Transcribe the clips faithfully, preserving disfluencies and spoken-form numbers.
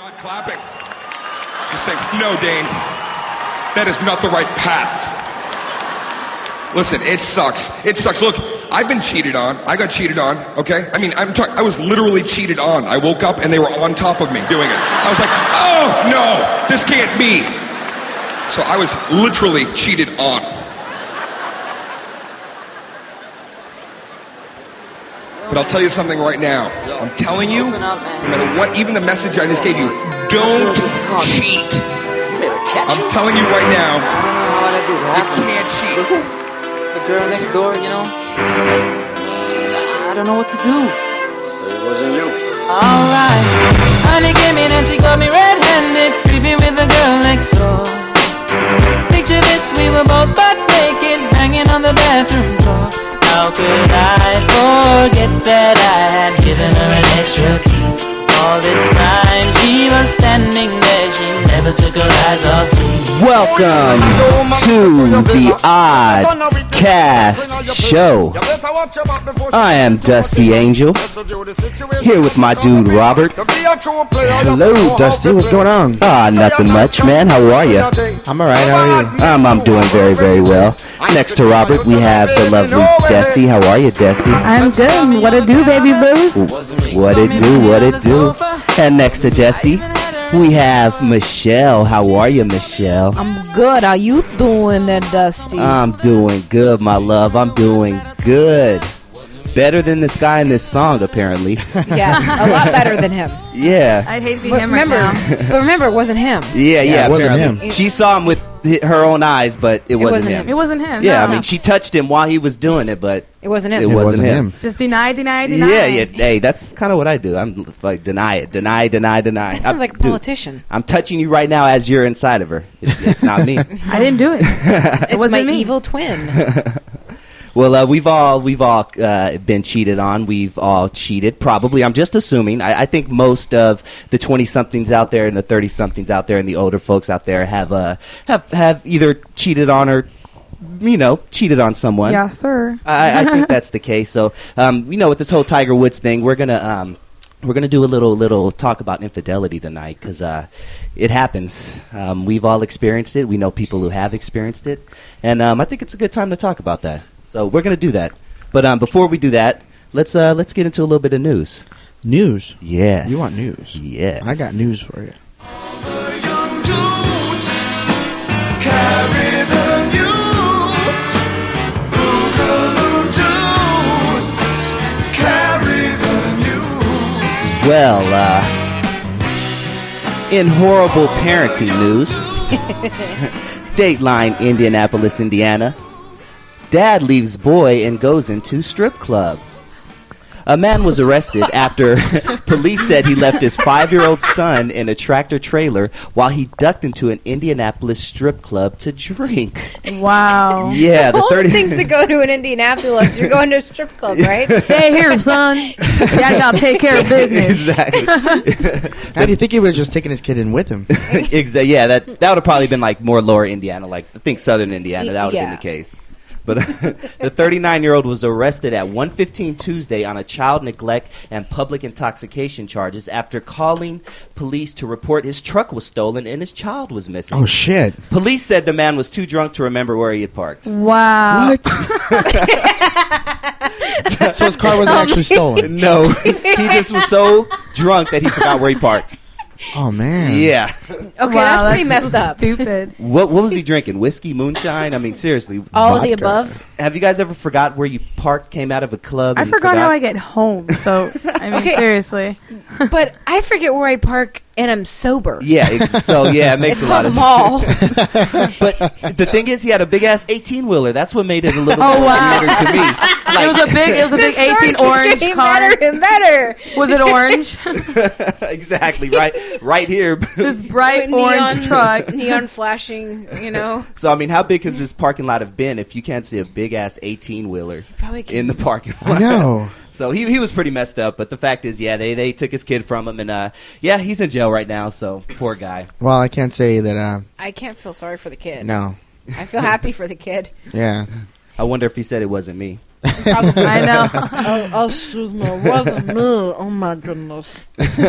not clapping. He's saying, no, Dane, that is not the right path. Listen, it sucks. It sucks. Look, I've been cheated on. I got cheated on, okay? I mean, I'm talking, I was literally cheated on. I woke up and they were on top of me doing it. I was like, oh, no, this can't be. So I was literally cheated on. But I'll tell you something right now. I'm telling you, no matter what, even the message I just gave you, don't cheat. I'm telling you right now, you can't cheat. The girl next door, you know, I don't know what to do. So it wasn't you. Alright, honey came in and she got me red-handed, creeping with the girl next door. Picture this, we were both butt naked, hanging on the bathroom floor. How could I forget that I had given her an extra key? All this time she was standing there, she never took her eyes off me. Welcome to the Odd Cast Show. I am Dusty Angel, here with my dude Robert. Hello, Dusty. What's going on? Ah, nothing much, man. How are you? I'm alright. How are you? Um, I'm doing very, very well. Next to Robert, we have the lovely Desi. How are you, Desi? I'm good. What it do, baby boos? What it do? What it do? And next to Desi, we have Michelle. How are you, Michelle? I'm good. How you doing there, Dusty? I'm doing good, my love. I'm doing good. Better than this guy in this song, apparently. Yes, a lot better than him. Yeah. I'd hate to be him remember, right now. But remember, it wasn't him. Yeah, yeah, yeah it wasn't apparently. him. She saw him with her own eyes, but it, it wasn't, wasn't him. him. It wasn't him. Yeah, no. I mean, she touched him while he was doing it, but it wasn't him. It, it wasn't, wasn't him. him. Just deny, deny, deny. Yeah, yeah. Hey, that's kind of what I do. I'm like, deny it, deny, deny, deny. That sounds I'm, like a politician. Dude, I'm touching you right now as you're inside of her. It's, it's not me. I didn't do it. It it's wasn't my me. evil twin. Well, uh, we've all we've all uh, been cheated on. We've all cheated, probably. I'm just assuming. I, I think most of the twenty-somethings out there and the thirty-somethings out there and the older folks out there have uh, have have either cheated on or, you know, cheated on someone. Yeah, sir. I, I think that's the case. So, um, you know, with this whole Tiger Woods thing, we're gonna um, we're gonna do a little little talk about infidelity tonight because uh, it happens. Um, we've all experienced it. We know people who have experienced it, and um, I think it's a good time to talk about that. So we're going to do that. But um, before we do that, let's uh, let's get into a little bit of news. News? Yes. You want news? Yes. I got news for you. All the young dudes carry the news. Boogaloo dudes carry the news. Well, uh, in horrible parenting news, Dateline, Indianapolis, Indiana. Dad leaves boy and goes into strip club. A man was arrested after police said he left his five-year-old son in a tractor trailer while he ducked into an Indianapolis strip club to drink. Wow. Yeah, the All thirty the things to go to in Indianapolis. You're going to a strip club, right? Hey, here, son. Dad got to take care of business. Exactly. How do you think he would have just taken his kid in with him? Exa- yeah, that that would have probably been like more lower Indiana, like I think southern Indiana. That would have Yeah. been the case. But the thirty-nine-year-old was arrested at one fifteen Tuesday on a child neglect and public intoxication charges after calling police to report his truck was stolen and his child was missing. Oh, shit. Police said the man was too drunk to remember where he had parked. Wow. What? So his car wasn't actually stolen? No. He just was so drunk that he forgot where he parked. Oh, man. Yeah. Okay, Wow, that's pretty that's messed up. Stupid. What what was he drinking? Whiskey, moonshine? I mean, seriously. All of the Vodka. above. Have you guys ever forgot where you parked, came out of a club? I and forgot how I get home. So, I mean, Okay. seriously. But I forget where I park and I'm sober. Yeah, ex- so yeah, it makes It's a lot called of a mall. sense. But the thing is, he had a big ass eighteen wheeler. That's what made it a little Oh, bit wow. weirder to me. It was a big, it was a The big story eighteen keeps orange getting car. better and better. Was it orange? Exactly right, right here. This bright Neon- orange truck. Neon flashing, you know. So I mean, how big could this parking lot have been if you can't see a big ass eighteen wheeler Probably can. in the parking lot? I know. So he he was pretty messed up. But the fact is, yeah, they they took his kid from him, and uh, yeah, he's in jail right now. So poor guy. Well, I can't say that, uh, I can't feel sorry for the kid. no. I feel happy for the kid. Yeah. I wonder if he said it wasn't me. Probably. I know. oh, oh, excuse me, it wasn't me. Oh my goodness.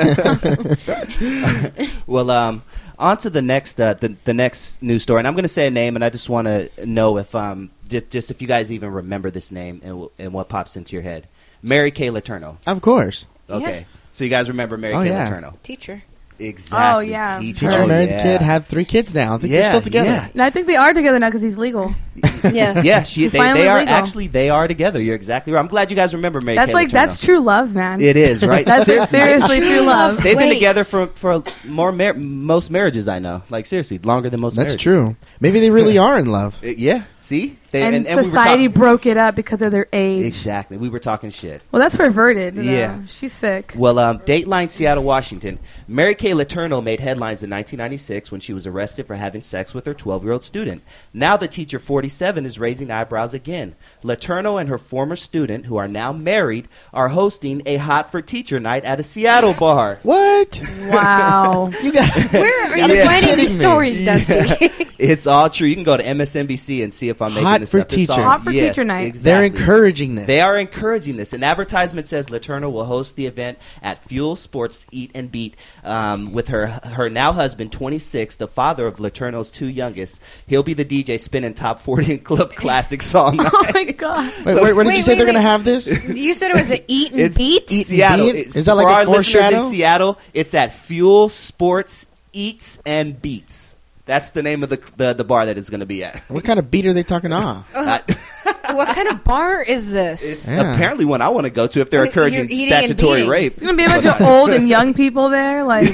Well, um, on to the next uh, the the next news story, and I'm going to say a name, and I just want to know if um just, just if you guys even remember this name and w- and what pops into your head. Mary Kay Letourneau. Of course. Okay, Yeah. so you guys remember Mary Oh, Kay yeah. Letourneau? Teacher. Exactly. Oh, yeah. Teacher, Teacher oh, married yeah. the kid, had three kids now. I think Yeah, they're still together. yeah. And I think they are together now because he's legal. Yes. Yeah, she, He's they, finally they are legal. actually they are together. You're exactly right. I'm glad you guys remember Mary That's Kay like Letourneau. that's true love, man. It is, right? That's seriously. seriously true love. They've been Wait. together for for more mar- most marriages I know. Like seriously, longer than most That's marriages. true. Maybe they really are in love. Uh, yeah. See? They, And, we were society talking- broke it up because of their age. Exactly. We were talking shit. Well, that's perverted. you know. Yeah. She's sick. Well, um, Dateline Seattle, Washington. Mary Kay Letourneau made headlines in nineteen ninety-six when she was arrested for having sex with her twelve-year-old student. Now the teacher, forty-seven, is raising eyebrows again. Letourneau and her former student, who are now married, are hosting a Hot for Teacher night at a Seattle bar. What? Wow. You got Where are Gotta you be finding kidding these me. stories, Dusty? It's all true. You can go to M S N B C and see if I'm making Hot this for up. It's all- Teacher. Hot for yes, Teacher night. Exactly. They're encouraging this. They are encouraging this. An advertisement says Letourneau will host the event at Fuel Sports Eat and Beat um, with her her now husband, twenty-six, the father of Letourneau's two youngest. He'll be the D J spinning top forty and club classics all night. Oh my god. Wait, So- where, where did Wait, you say wait, they're going to wait. have this? You said it was an eat and It's beat? Eat- Seattle. beat? It's- Is that like for a our listeners in foreshadow? Seattle? It's at Fuel Sports Eats and Beats. That's the name of the the, the bar that it's going to be at. What kind of beat are they talking on? Uh, What kind of bar is this? it's Yeah. apparently one I want to go to if they're You're encouraging eating and statutory beating. rape. It's gonna be a bunch of old and young people there. Like,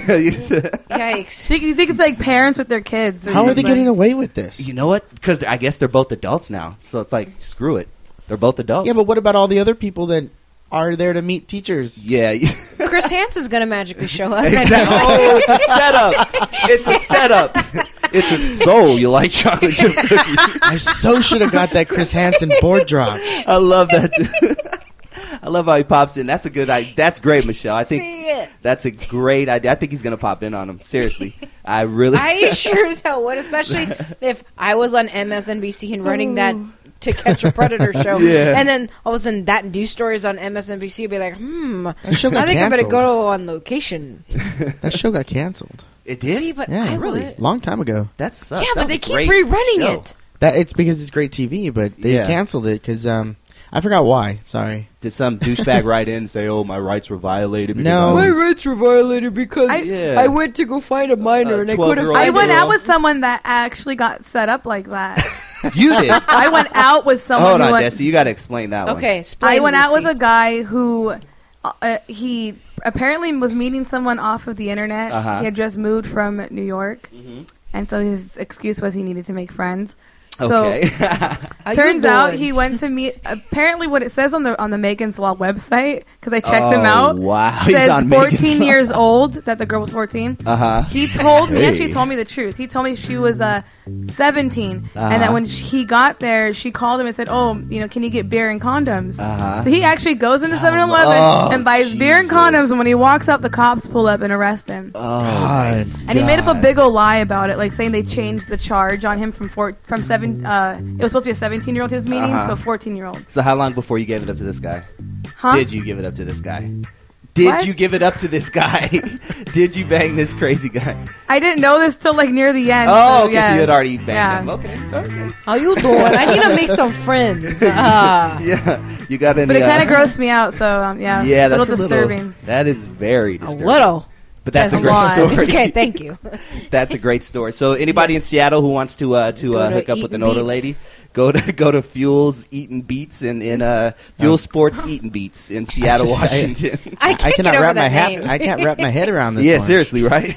Yikes. think, you think it's like parents with their kids? Or How are they something. getting away with this? You know what? Because I guess they're both adults now, so it's like screw it. They're both adults. Yeah, but what about all the other people that are there to meet teachers? yeah. Chris Hansen's going to magically show up. Exactly. Oh, it's a setup. It's a setup. It's a so you like chocolate chip cookies? I so should have got that Chris Hansen board drop. I love that. I love how he pops in. That's a good idea. That's great, Michelle. I think See it. that's a great idea. I think he's gonna pop in on him. Seriously, I really. I sure as hell would, especially if I was on M S N B C and running that To Catch a Predator show. Yeah. And then all of a sudden that news story is on M S N B C. I'd be like, hmm, That show I got think I better canceled. go on location. That show got canceled. It did. See, but Yeah, I really? would. Long time ago. That sucks. Yeah, That but was they a keep great rerunning show. it. That it's because it's great T V, but they Yeah. canceled it because um, I forgot why. Sorry. Did some douchebag write in and say, "Oh, my rights were violated"? because No. I My was- rights were violated because I- I, Yeah. went to go find a minor A and I couldn't twelve-year-old I find went it. out with someone that actually got set up like that. You did. I went out with someone. Hold who on, went, Desi. You got to explain that one. Okay, explain, I went out with Lucy. a guy who uh, uh, he apparently was meeting someone off of the internet. Uh-huh. He had just moved from New York, Mhm. and so his excuse was he needed to make friends. Okay. So How you turns out doing? he went to meet. Apparently, what it says on the on the Megan's Law website, because I checked him Oh, out, wow. He's says on Megan's fourteen Law. years old. That the girl was fourteen. Uh huh. He told me, Hey. actually told me the truth. He told me she was uh, seventeen, Uh-huh. and that when sh he got there, she called him and said, "Oh, you know, can you get beer and condoms?" Uh-huh. So he actually goes into seven eleven Oh, and buys beer and Jesus. condoms, and when he walks out, the cops pull up and arrest him. Oh, God. And he made up a God. big old lie about it, like saying they changed the charge on him from four, from seven. Uh, it was supposed to be a seventeen-year-old he was meeting Uh-huh. to a fourteen-year-old. So how long before you gave it up to this guy? Huh? Did you give it up to this guy? Did What? you give it up to this guy? Did you bang this crazy guy? I didn't know this till like near the end. Oh, so, okay, yes. so you had already banged Yeah. him. Okay, okay. How you doing? I need to make some friends. Ah. Yeah, you got any? But it uh, kind of grossed me out, so um, yeah, Yeah, a that's little a disturbing. little. That is very A disturbing. little. But that's a That's great lot. story. Okay, thank you. That's a great story. So anybody Yes. in Seattle who wants to uh, to Go uh, to hook up Eatin' with an older Beats. lady, go to go to Fuel's Eatin' Beats in in uh, Fuel Sports Eatin' Beats in Seattle, just- I- Washington. I I can't cannot get over wrap my that hat. name. I can't wrap my head around this. yeah, one. seriously, right?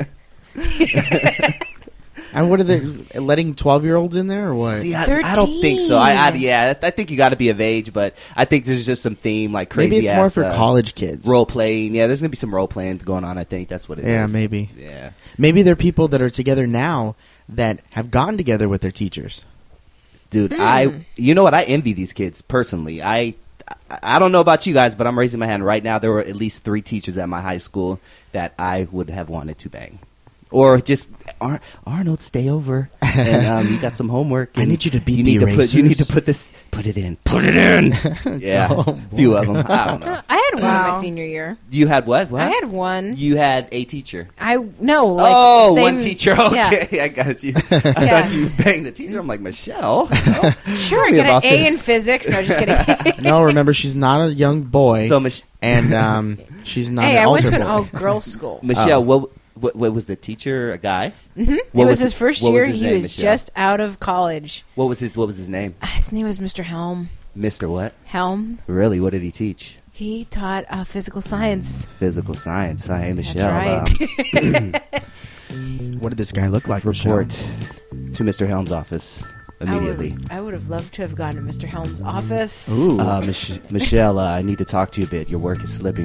And what are they letting twelve-year-olds in there or what? See, I, I don't think so. I, I yeah, I think you got to be of age, but I think there's just some theme like crazy. Maybe it's more ass, for uh, college kids. role playing. Yeah, there's gonna be some role playing going on. I think that's what it is. Yeah, maybe. Yeah. Maybe they're people that are together now that have gone together with their teachers. Dude, Hmm. I you know what? I envy these kids personally. I I- I don't know about you guys, but I'm raising my hand right now. There were at least three teachers at my high school that I would have wanted to bang. Or just Ar- Arnold, stay over, and um, you got some homework. I and need you to beat you the need to put. You need to erasers. put this. Put it in. Put it in. Yeah, Oh, a few boy. of them. I don't know. Uh, I had one in Wow. my senior year. You had what? What? I had one. You had a teacher. I no like oh, same, one teacher. Yeah. Okay, I got you. I Yes. thought you banged the teacher. I'm like, Michelle. Oh, Sure, I me got about an A in this. physics. No, just kidding. No, remember, she's not a young boy, So, Mich- and um, she's not hey, an I went altar to an boy. all-girls school. Michelle, Oh. what, what? What was the teacher? A guy? Mm-hmm. It What was, was his his- first what was year. his He name, was Michelle? just out of college. What was his? What was his name? Ah, His name was Mister Helm. Mister What? Helm. Really? What did he teach? He taught uh, physical science. Physical science. Hi, That's Michelle. right. Um, What did this guy look like? report Michelle? to Mister Helm's office immediately. I would, I would have loved to have gone to Mister Helm's office. Ooh. Uh, Mich- Michelle, uh, I need to talk to you a bit. Your work is slipping.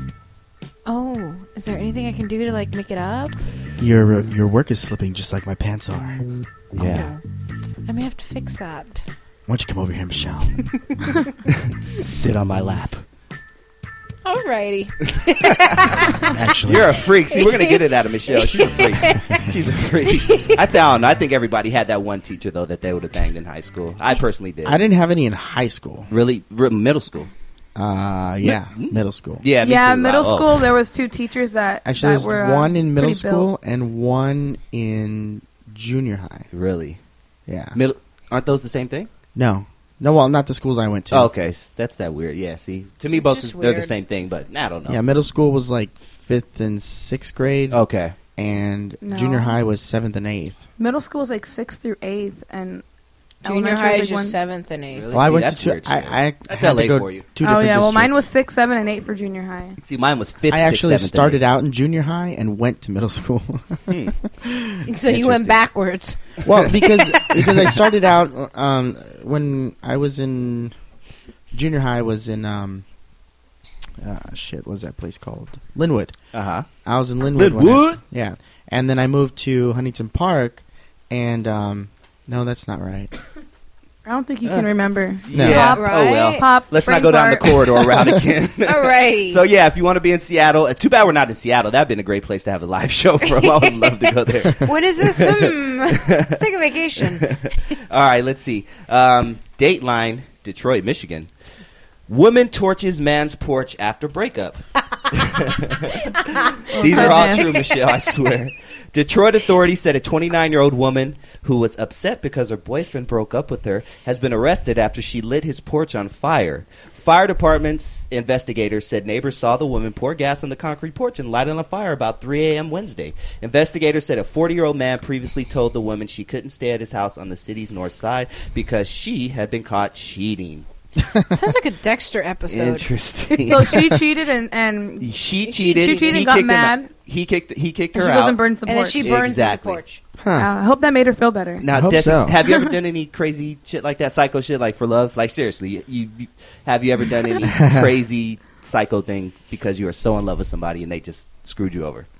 Oh, is there anything I can do to like make it up? Your uh, your work is slipping just like my pants are. Yeah. I may have to fix that. Why don't you come over here, Michelle? Sit on my lap. Alrighty. Actually, You're a freak. See, we're gonna get it out of Michelle. She's a freak. She's a freak. I found. I think everybody had that one teacher though that they would have banged in high school. I personally did. I didn't have any in high school. really r- middle school. Uh, yeah, middle school. Yeah. Me Yeah, too. middle Uh, oh. school. There was two teachers that Actually, that there's were uh, one in middle pretty school built. and one in junior high. Really? Yeah. Middle? Aren't those the same thing? No, no. Well, not the schools I went to. Oh, okay, s- that's that weird. Yeah. See, to me, It's both just they're the weird. same thing, but I don't know. Yeah, middle school was like fifth and sixth grade, Okay. and No. junior high was seventh and eighth. Middle school was like sixth through eighth, and Junior elementary high was is like just one- seventh and eighth. Really? Well, I See, went that's to two. weird I, shit. I That's had L A to go for you. Two Oh different yeah, well mine was districts. six, seven, and eight for junior high. See, mine was fifth. I sixth, actually seventh, and started eighth. out in junior high and went to middle school. So you Interesting. went backwards. Well, because because I started out um, when I was in junior high was in um, uh, shit. What was that place called? Linwood. Uh huh. I was in Linwood. when I- Linwood? yeah, and then I moved to Huntington Park, and um, no, that's not right. I don't think you Uh, can remember. No. Yeah. Pop, Oh well. right? Pop. Let's Frank not go down the Bart. corridor around again. Alrighty. So yeah, if you want to be in Seattle, uh, too bad we're not in Seattle. That'd been a great place to have a live show from. I would love to go there. When is this? Hmm. Let's take a vacation. All right, let's see. Um, Dateline, Detroit, Michigan. Woman torches man's porch after breakup. These are all goodness. true, Michelle, I swear. Detroit authorities said a twenty-nine-year-old woman who was upset because her boyfriend broke up with her has been arrested after she lit his porch on fire. Fire department's investigators said neighbors saw the woman pour gas on the concrete porch and light it on fire about three a.m. Wednesday. Investigators said a forty-year-old man previously told the woman she couldn't stay at his house on the city's north side because she had been caught cheating. Sounds like a Dexter episode. Interesting. So she cheated and and she She- cheated. she cheated, he got kicked him mad. out. He kicked. He kicked her she out. wasn't burned some And then porch. she burns Exactly. his porch. Huh. Uh, I hope that made her feel better. Now, I hope Desi, so. have you ever done any crazy shit like that, psycho shit, like for love? Like seriously, you, you have you ever done any crazy psycho thing because you were so in love with somebody and they just screwed you over?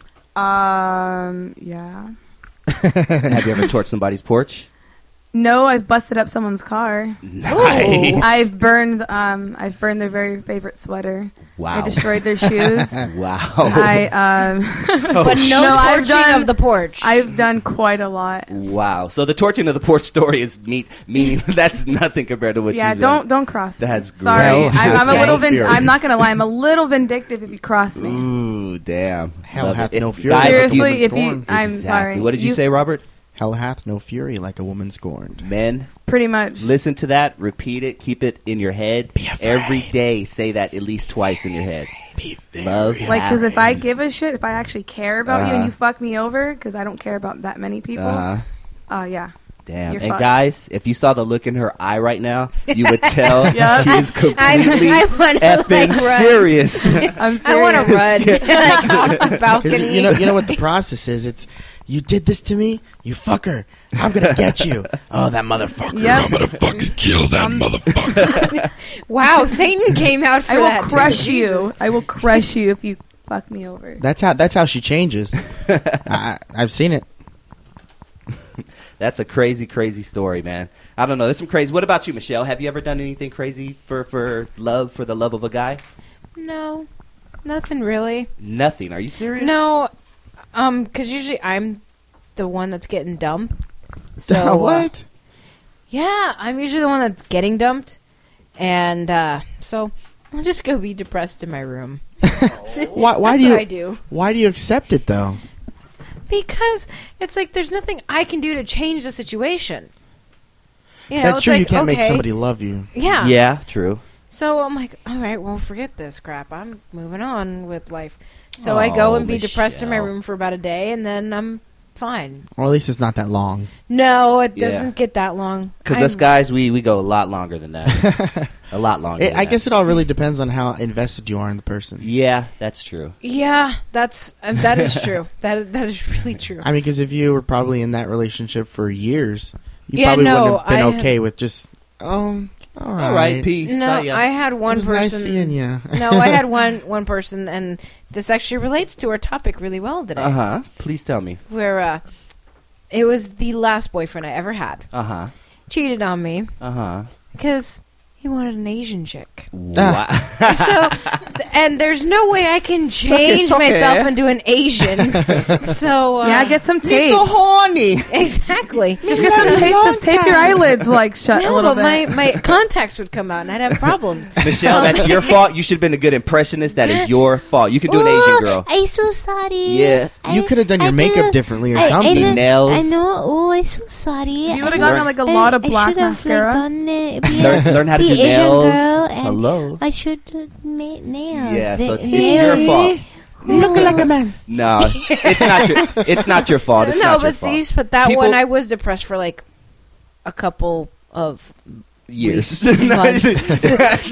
Um, yeah. Have you ever torched somebody's porch? No, I've busted up someone's car. Nice. I've burned um I've burned their very favorite sweater. Wow. I destroyed their shoes. Wow. I um But no, No, I've torching done- of the porch. I've done quite a lot. Wow. So the torching of the porch story is meat. Meaning that's nothing compared to what Yeah, you've done. don't don't cross me. That's Sorry, great. I'm, I'm a Okay. little vin- Fury. I'm not gonna lie. I'm a little vindictive if you cross me. Ooh, damn. Hell Love hath it. no If- fury. guys, if you- Seriously, if you, scorned. I'm Exactly. sorry. What did you, say, Robert? Hell hath no fury like a woman scorned. Men, Pretty much. listen to that, repeat it, keep it in your head. Every day, say that at least twice in your head. Love, Like, because if I give a shit, if I actually care about you and Uh-huh. you fuck me over, because I don't care about that many people, uh, uh yeah. damn. You're And fucked. guys, if you saw the look in her eye right now, you would tell Yeah. she is completely I wanna, effing like, run. serious. I'm serious. I want to run like, off this Because balcony. you know, you know what the process is. It's you did this to me, you fucker. I'm gonna get you. Oh, that motherfucker. Yep. I'm gonna fucking kill that motherfucker. Wow, Satan came out for I will that. too. crush you. Jesus. I will crush you if you fuck me over. That's how. That's how she changes. I, I've seen it. That's a crazy, crazy story, man. I don't know. There's some crazy. What about you, Michelle? Have you ever done anything crazy for, for love, for the love of a guy? No, nothing really. Nothing. Are you serious? No, Um, because usually I'm the one that's getting dumped. So what? Uh, yeah, I'm usually the one that's getting dumped, and uh, so I'll just go be depressed in my room. Why? Why That's do you? what I do. Why do you accept it though? Because it's like there's nothing I can do to change the situation. You know, That's it's true. like, you can't okay, make somebody love you. Yeah. Yeah, true. So I'm like, all right, well, forget this crap. I'm moving on with life. So I go Oh, and be depressed in my Michelle. room for about a day, and then I'm fine. Or at least it's not that long. No, it Yeah. doesn't get that long. Because us I'm- guys, we, we go a lot longer than that. a lot longer. It, than I that. guess it all really depends on how invested you are in the person. Yeah, that's true. Yeah, that's um, that is true. That is, that is really true. I mean, because if you were probably in that relationship for years, you Yeah, probably no, wouldn't have been I- okay with just, um, all right, All right, peace. No, See ya. I had It one was person. nice seeing you. No, I had one one person, and this actually relates to our topic really well today. Uh huh. Please tell me. Where uh, it was the last boyfriend I ever had. Uh huh. Cheated on me Uh huh. because he wanted an Asian chick. Wow. So, th- and there's no way I can Suck it, change suck it. myself into an Asian. So uh, Yeah, get some tape. so horny. exactly. Just get some tape. Just tape your eyelids like shut a No, little but bit. my, my contacts would come out and I'd have problems. Michelle, that's your fault. You should have been a good impressionist. That is your fault. You can do an Oh, Asian girl. I'm so sorry. Yeah. You could have done your I makeup could've- differently or I- I something. didn't- Nails. I know. Oh, I'm so sorry. You would I have gotten Learn- like a I- lot of I black should have, mascara. Like, done it, be, Learn, learn how to be do Asian nails. girl and Hello. I should have made nails. Yeah, so it's, it's nails. your fault. Look like a man. No, it's not your. It's not your fault. It's no, not your but see, fault. but that People- one I was depressed for like a couple of Years. months.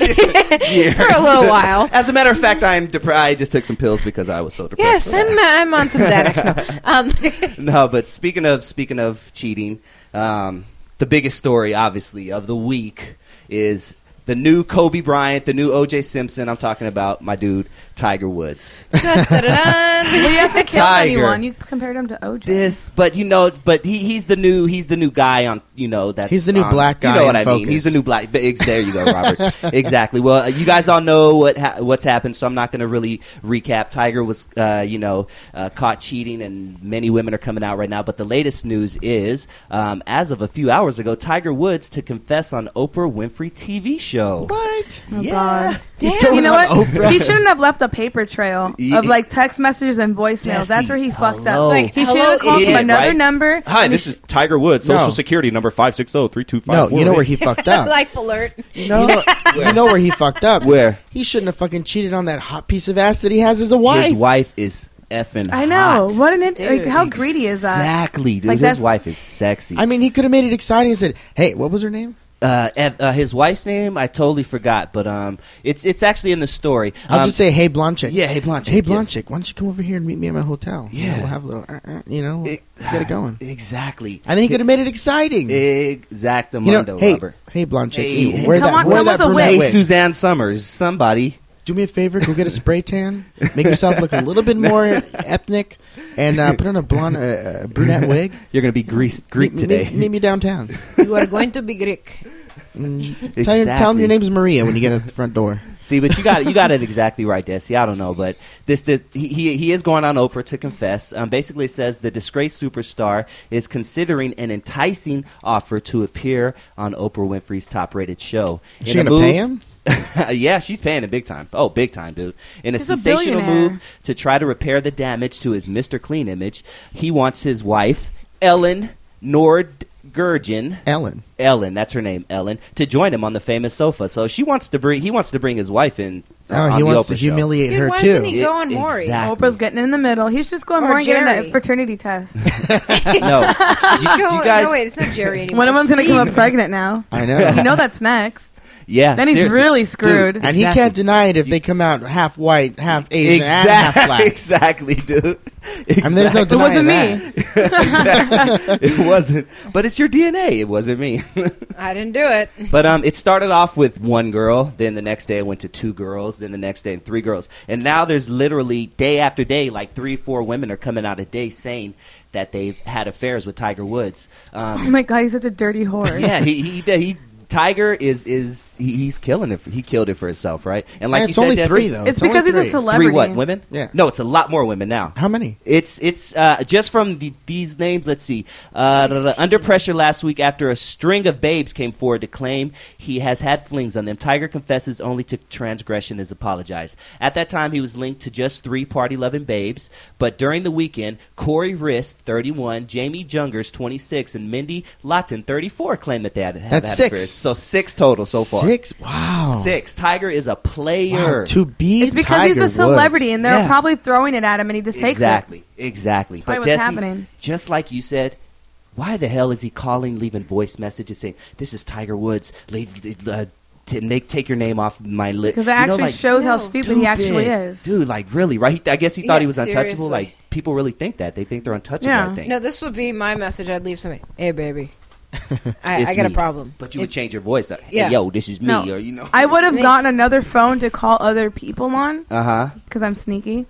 Years. For a little while. As a matter of fact, I'm depre- I just took some pills because I was so depressed. Yes, I'm, I'm on some Xanax now. Um, No, but speaking of speaking of cheating, um, the biggest story, obviously, of the week is the new Kobe Bryant, the new O J Simpson. I'm talking about my dude Tiger Woods. da-da-da-dun. Well, you hasn't killed Tiger. anyone. You compared him to O J. This, but you know, but he he's the new he's the new guy on you know that's He's the new on- black guy You know what in I mean? focus. He's the new black. but ex- There you go, Robert. Exactly. Well, uh, you guys all know what ha- what's happened, so I'm not going to really recap. Tiger was uh, you know uh, caught cheating, and many women are coming out right now. But the latest news is, um, as of a few hours ago, Tiger Woods to confess on Oprah Winfrey T V show. What? Oh Yeah. God. Damn. You know what? Oprah. He shouldn't have left a paper trail Ye- of like text messages and voicemails. Desi, That's where he fucked hello. up. Like, he should hello, have called idiot, from another right? number. Hi, and this he is Tiger Woods, No. Social Security number five six zero three two No, five. you know where he fucked up. Life alert. You know, you know where he fucked up. Where? He shouldn't have fucking cheated on that hot piece of ass that he has as a wife. His wife is effing I know. hot. What an int- Dude. like, how greedy is that? Exactly, dude. Like, His that's- wife is sexy. I mean, he could have made it exciting and said, "Hey, what was her name?" uh, Ev- uh, his wife's name I totally forgot, but um, it's it's actually in the story. I'll Um, just say, "Hey, Blonchick." yeah, hey Blanche. Hey, yeah. Blonchick, why don't you come over here and meet me at my hotel? You know, Yeah. we'll have a little, uh, uh, you know, It- get it going. Exactly. And then he could have made it exciting. Exactamundo, you know, hey, Robert. hey, Blonchick, Hey, hey, hey, wear come that, on, wear come that with a brunette wig. Hey, wig. Suzanne Summers, somebody. Do me a favor, go get a spray tan, make yourself look a little bit more ethnic, and uh, put on a blonde, uh, uh, brunette wig. You're gonna be Greece, Greek Meet- today. Meet, meet me downtown. You are going to be Greek. Mm, tell, your, tell him your name's Maria when you get at the front door. See, but you got it. You got it exactly right, Desi. I don't know, but this, this he, he he is going on Oprah to confess. Um, basically, it says the disgraced superstar is considering an enticing offer to appear on Oprah Winfrey's top-rated show. Is In she a gonna move- pay him? Yeah, she's paying him big time. Oh, big time, dude. In a He's a sensational billionaire. move to try to repair the damage to his Mister Clean image, he wants his wife, Ellen Nordgurgen, Ellen. Ellen, that's her name, Ellen, to join him on the famous sofa. So she wants to bring, he wants to bring his wife in. Uh, Oh, on he the wants Oprah to show. humiliate Dude, her why too. doesn't he go on Maury? Exactly. Oprah's getting in the middle. He's just going Or more and getting Jerry. a fertility test. No, She's you, going, you guys, no, wait, it's not Jerry anymore. One of them's going to come up Steve. pregnant now. I know. You know that's next. yeah, Then he's seriously. really screwed. Dude, And he exactly. can't deny it if they come out half white, half Asian, and half Exactly, black. exactly, dude. I mean, there's no It denying wasn't that. me. it wasn't, but it's your D N A. It wasn't me. I didn't do it. But um, it started off with one girl. Then the next day it went to two girls. Then the next day three girls. And now there's literally day after day, like three, four women are coming out a day saying that they've had affairs with Tiger Woods. Oh Um, my God, he's such a dirty whore. yeah, he he he Tiger is is he, he's killing it. For, he killed it for himself, right? And like Yeah, you it's said, only Desi- three, though. It's, It's because only he's a three. celebrity. Three what women? Yeah. No, it's a lot more women now. How many? It's it's uh, just from the, these names. Let's see. Uh, under pressure last week after a string of babes came forward to claim he has had flings on them. Tiger confesses only to transgression is apologized. At that time, he was linked to just three party-loving babes. But during the weekend, Corey Rist, thirty-one, Jamie Jungers, twenty-six, and Mindy Lawton, thirty-four, claimed that they had, had That's had six. affairs. So six total so far. Six? Wow. Six. Tiger is a player. Wow, to be It's because Tiger he's a celebrity, Woods. and they're Yeah. probably throwing it at him, and he just takes Exactly. Exactly. probably But what's Desi, happening. just like you said, why the hell is he calling, leaving voice messages saying, "This is Tiger Woods. Leave, uh, t- make take your name off my list." Because it actually shows how stupid he actually is. Dude, like really, right? He, I guess he thought Yeah, he was untouchable. seriously. Like people really think that. They think they're untouchable. Yeah. I think. No, this would be my message. I'd leave something. Hey, baby. I, It's I got a me. problem. But you would It- change your voice. Like, hey, Yeah. yo, this is me, No. or you know. I would have Me. gotten another phone to call other people on Uh huh. because I'm sneaky,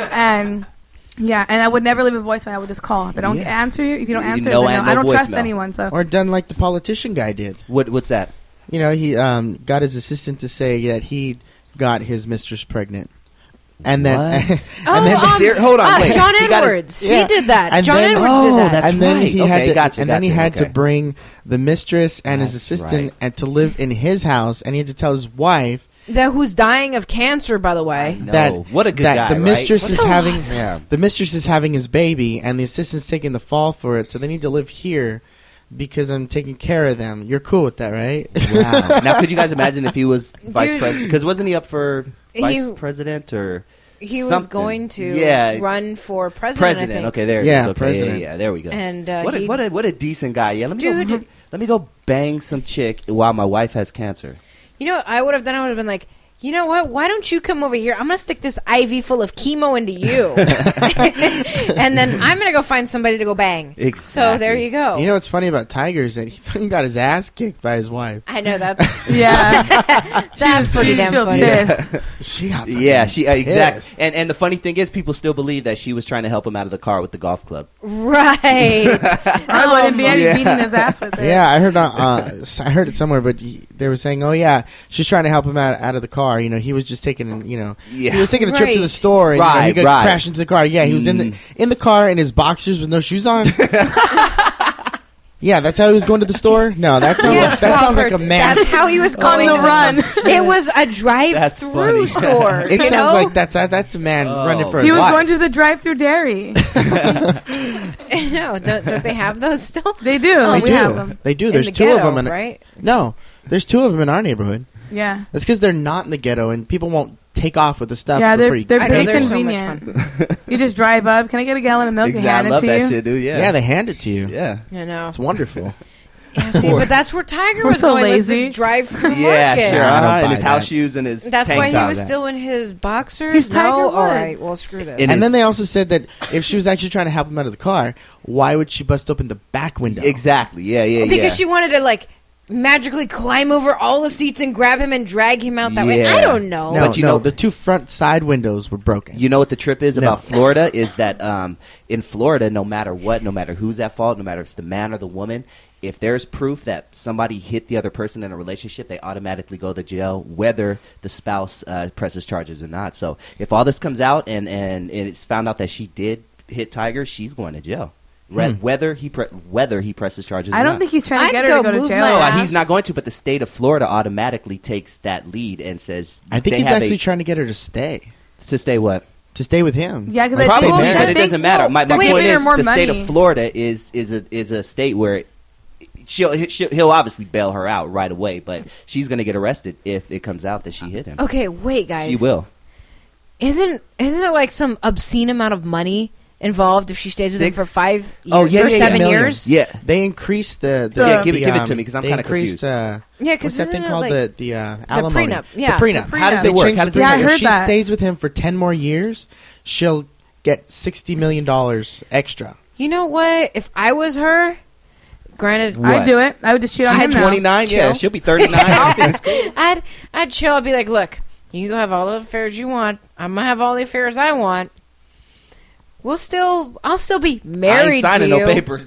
and yeah, and I would never leave a voicemail. I would just call. If I don't Yeah. answer you, if you don't You answer, know then and no, I no don't trust voicemail. anyone. So Or done like the politician guy did. What What's that? You know, he um, got his assistant to say that he got his mistress pregnant. And then, What? and Oh, then um, Ser- hold on, uh, wait. John He got his- Edwards. Yeah. He did that. And John then- Edwards Oh, did that. that's and then right. he Okay, had to, gotcha, and then he gotcha, had okay. to bring the mistress and his That's assistant right. and to live in his house, and he had to tell his wife That who's dying of cancer, by the way. No. that What a good that guy, the right? mistress What is a- having Yeah. the mistress is having his baby, and the assistant's taking the fall for it, so they need to live here because I'm taking care of them. You're cool with that, right? Wow. Now, could you guys imagine if he was vice Dude. president? Because wasn't he up for vice He- president or He was something? going to Yeah, it's- run for president. president? I think. Okay, there it Yeah, is. Okay, president. Yeah, yeah, there we go. And uh, what, a, he- what a what a decent guy. Yeah, let me Dude. go. Let me go bang some chick while my wife has cancer. You know what I would have done? I would have been like, you know what? Why don't you come over here? I'm going to stick this I V full of chemo into you. And then I'm going to go find somebody to go bang. Exactly. So there you go. You know what's funny about Tiger is that he fucking got his ass kicked by his wife. I know that. yeah, That's pretty she damn feels funny. pissed. She got Yeah, she uh, exactly. pissed. And and the funny thing is, people still believe that she was trying to help him out of the car with the golf club. Right. I wouldn't be any Yeah. beating his ass with it. Yeah, I heard uh, uh, s- I heard it somewhere, but y- they were saying, "Oh yeah, she's trying to help him out out of the car." You know, he was just taking, you know, Yeah. he was taking a trip to the Right. store, and you know, he Right, got right. crashed into the car. Yeah, he was in the Mm. in the car in his boxers with no shoes on. Yeah, that's how he was going to the store. No, that sounds Yes, like, that sounds like a Robert, man. That's how he was On going the to run. It was a That's drive-through funny. store. It you sounds know? like that's a, that's a man Oh. running for He his was life. going to the drive-through dairy. No, don't, don't they have those still? They do. Oh, they we do. have them. They do. In There's the two ghetto, of them. In, right? No, there's two of them in our neighborhood. Yeah. That's because they're not in the ghetto, and people won't take off with the stuff. Yeah, before they're you they're I pretty know, they're so much convenient. You just drive up. Can I get a gallon of milk and Exactly. hand I it love to that you? shit, dude. Yeah. yeah, they hand it to you. yeah. You know. It's wonderful. Yeah, see, but that's where Tiger We're was so going. lazy. Was the drive-through Yeah, market. sure. I don't Uh-huh. In buy his house that. shoes and his That's tank why he top. was that. still in his boxers. He's Tiger no, all Woods. right. Well, screw this. In And then his- they also said that if she was actually trying to help him out of the car, why would she bust open the back window? Exactly. Yeah, yeah, because yeah. she wanted to like magically climb over all the seats and grab him and drag him out that way. Yeah. I don't know. No, But you no, know- the two front side windows were broken. You know what the trip is No. about Florida is that um, in Florida, no matter what, no matter who's at fault, no matter if it's the man or the woman, if there's proof that somebody hit the other person in a relationship, they automatically go to jail, whether the spouse uh, presses charges or not. So if all this comes out and, and, and it's found out that she did hit Tiger, she's going to jail. Re- Hmm. Whether he pre- whether he presses charges, I or don't not. think he's trying to I'd get her go to go to move jail. my No, uh, ass. he's not going to. But the state of Florida automatically takes that lead and says, I think they he's have actually a, trying to get her to stay. to stay what. To stay with him. Yeah, because I Probably, think, Well, man, I but it think- doesn't matter. well, My, my they're point giving her is, more the state money. of Florida is is a is a state where she'll, she'll he'll obviously bail her out right away, but she's going to get arrested if it comes out that she hit him. Okay, wait, guys. She will. Isn't isn't it like some obscene amount of money involved if she stays with him for Six- five years Oh, yeah, or yeah, yeah. seven Million. years? Yeah. They increased the. the Yeah, give it- the, give it um, to me, 'cause I'm they kinda increased, confused. Uh, Yeah, what's because that thing called? like, the the uh, alimony. prenup, yeah. The prenup. The How does prenup. it work? Changed How the does it Yeah, I prenup. work? heard If she that. stays with him for ten more years, she'll get sixty million dollars extra. you know what? If I was her, granted, What? I'd do it. I would just cheat on She's him now. twenty-nine. Yeah, Chill. she'll be thirty-nine. I think it's cool. I'd I'd chill. I'd be like, look, you can go have all the affairs you want. I'm gonna have all the affairs I want. We'll still, I'll still be I married ain't signing to you. no papers.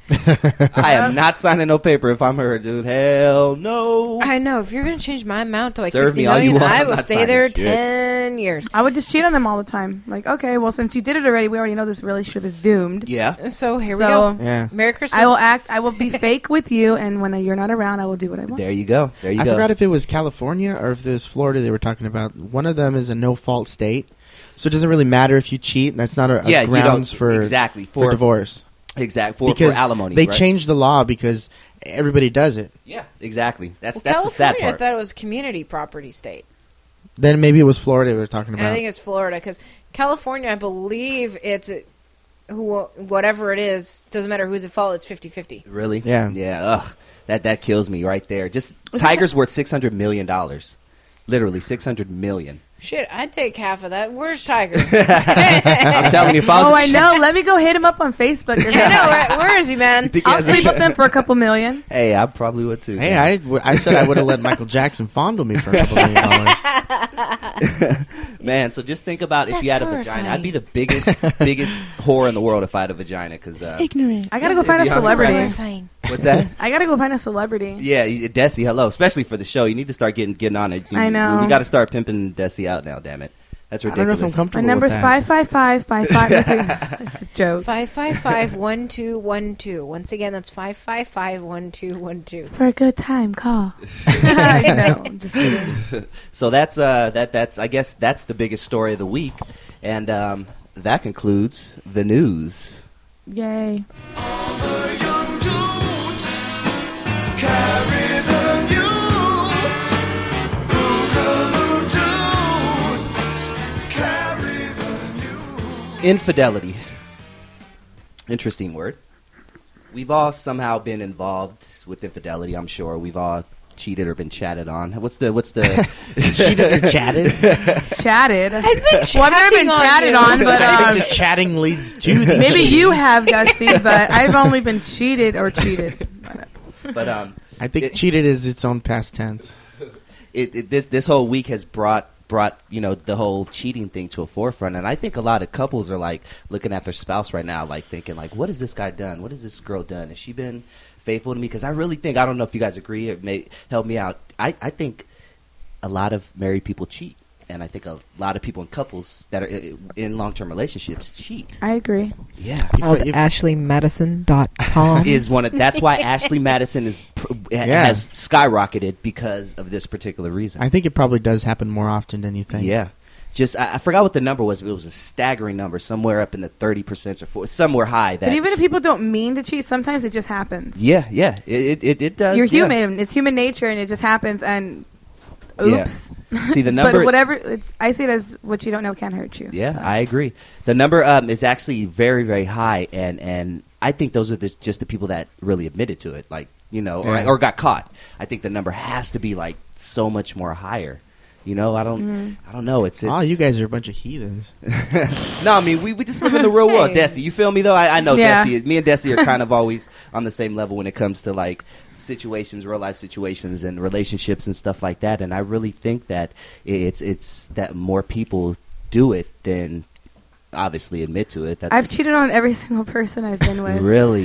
I am not signing no paper if I'm her, dude. Hell no. I know. If you're gonna change my amount to like Serve sixty me all you million, want, I I'm will not stay signing there shit. ten years. I would just cheat on them all the time. Like, okay, well, since you did it already, we already know this relationship is doomed. Yeah. So here So, we go. Yeah. Merry Christmas. I will act. I will be fake with you, and when you're not around, I will do what I want. There you go. There you I go. forgot if it was California or if it was Florida they were talking about. One of them is a no-fault state, so it doesn't really matter if you cheat. That's not a, a Yeah, you don't- grounds for exactly, for, for- divorce. Exactly. For, because for alimony. they right? changed the law because everybody does it. Yeah, exactly. That's Well, that's the sad California, I part. thought it was community property state. Then maybe it was Florida they were talking And I about. think it's Florida because California, I believe it's uh, who whatever it is doesn't matter who's at fault. It's fifty-fifty. Really? Yeah. Yeah. Ugh. That that kills me right there. Just Tiger's worth six hundred million dollars. Literally six hundred million. Shit, I'd take half of that. Where's Tiger? I'm telling you, if I was Oh, a I ch- know. Let me go hit him up on Facebook. I know. Where, where is he, man? You think he I'll has a- sleep with them for a couple million. Hey, I probably would too. Hey, I, w- I said I would have let Michael Jackson fondle me for a couple million dollars. Man, so just think about if That's you had a horrifying. vagina. I'd be the biggest biggest whore in the world if I had a vagina. Cause, uh, Ignorant. I gotta go find a It'd be celebrity. Horrifying. what's that? I gotta go find a celebrity. Yeah, you- Desi, hello. Especially for the show. You need to start getting getting on it. You- I know. We got to start pimping Desi out now, damn it. That's I don't know ridiculous. if I'm My comfortable number's with that. five five five five five. It's a joke. Five five five one two one two. Once again, that's five five five one two one two. For a good time, call. I know. I'm just kidding. So that's uh that that's I guess that's the biggest story of the week, and um, that concludes the news. Yay. Infidelity. Interesting word. We've all somehow been involved with infidelity. I'm sure we've all cheated or been chatted on. What's the what's the Cheated or chatted? Chatted. I've been Well, I've never been chatting on chatted you. on, but I um, think the chatting leads to the maybe cheating. you have, Dusty, but I've only been cheated or cheated. but um I think It- cheated is its own past tense. it, it this this whole week has brought brought you know the whole cheating thing to a forefront, and I think a lot of couples are like looking at their spouse right now, like thinking like, what has this guy done? What has this girl done? Has she been faithful to me? Because I really think, I don't know if you guys agree, it may help me out. I I think a lot of married people cheat, and I think a lot of people in couples that are i- in long term relationships cheat. I agree. Yeah. If- if- ashley madison dot com. Is one of that's why Ashley Madison is pr- ha- Yeah. has skyrocketed because of this particular reason. I think it probably does happen more often than you think. Yeah. Just I, I forgot what the number was, but it was a staggering number, somewhere up in the thirty percent or four, somewhere high. That But even if people don't mean to cheat, sometimes it just happens. yeah, yeah, it it, it does. You're yeah. human. It's human nature, and it just happens. And oops. See the number. But whatever, it's, I see it as what you don't know can't hurt you. Yeah, So. I agree. The number um, is actually very, very high, and, and I think those are the, just the people that really admitted to it, like you know, Yeah. or, or got caught. I think the number has to be like so much more higher. You know, I don't, Mm-hmm. I don't know. It's, it's Oh, you guys are a bunch of heathens. no, I mean we, we just live in the real world, Hey. Desi. You feel me though? I, I know Yeah. Desi. Me and Desi are kind of always on the same level when it comes to like situations, real life situations, and relationships and stuff like that. And I really think that it's it's that more people do it than obviously admit to it. That's I've cheated on every single person I've been with. really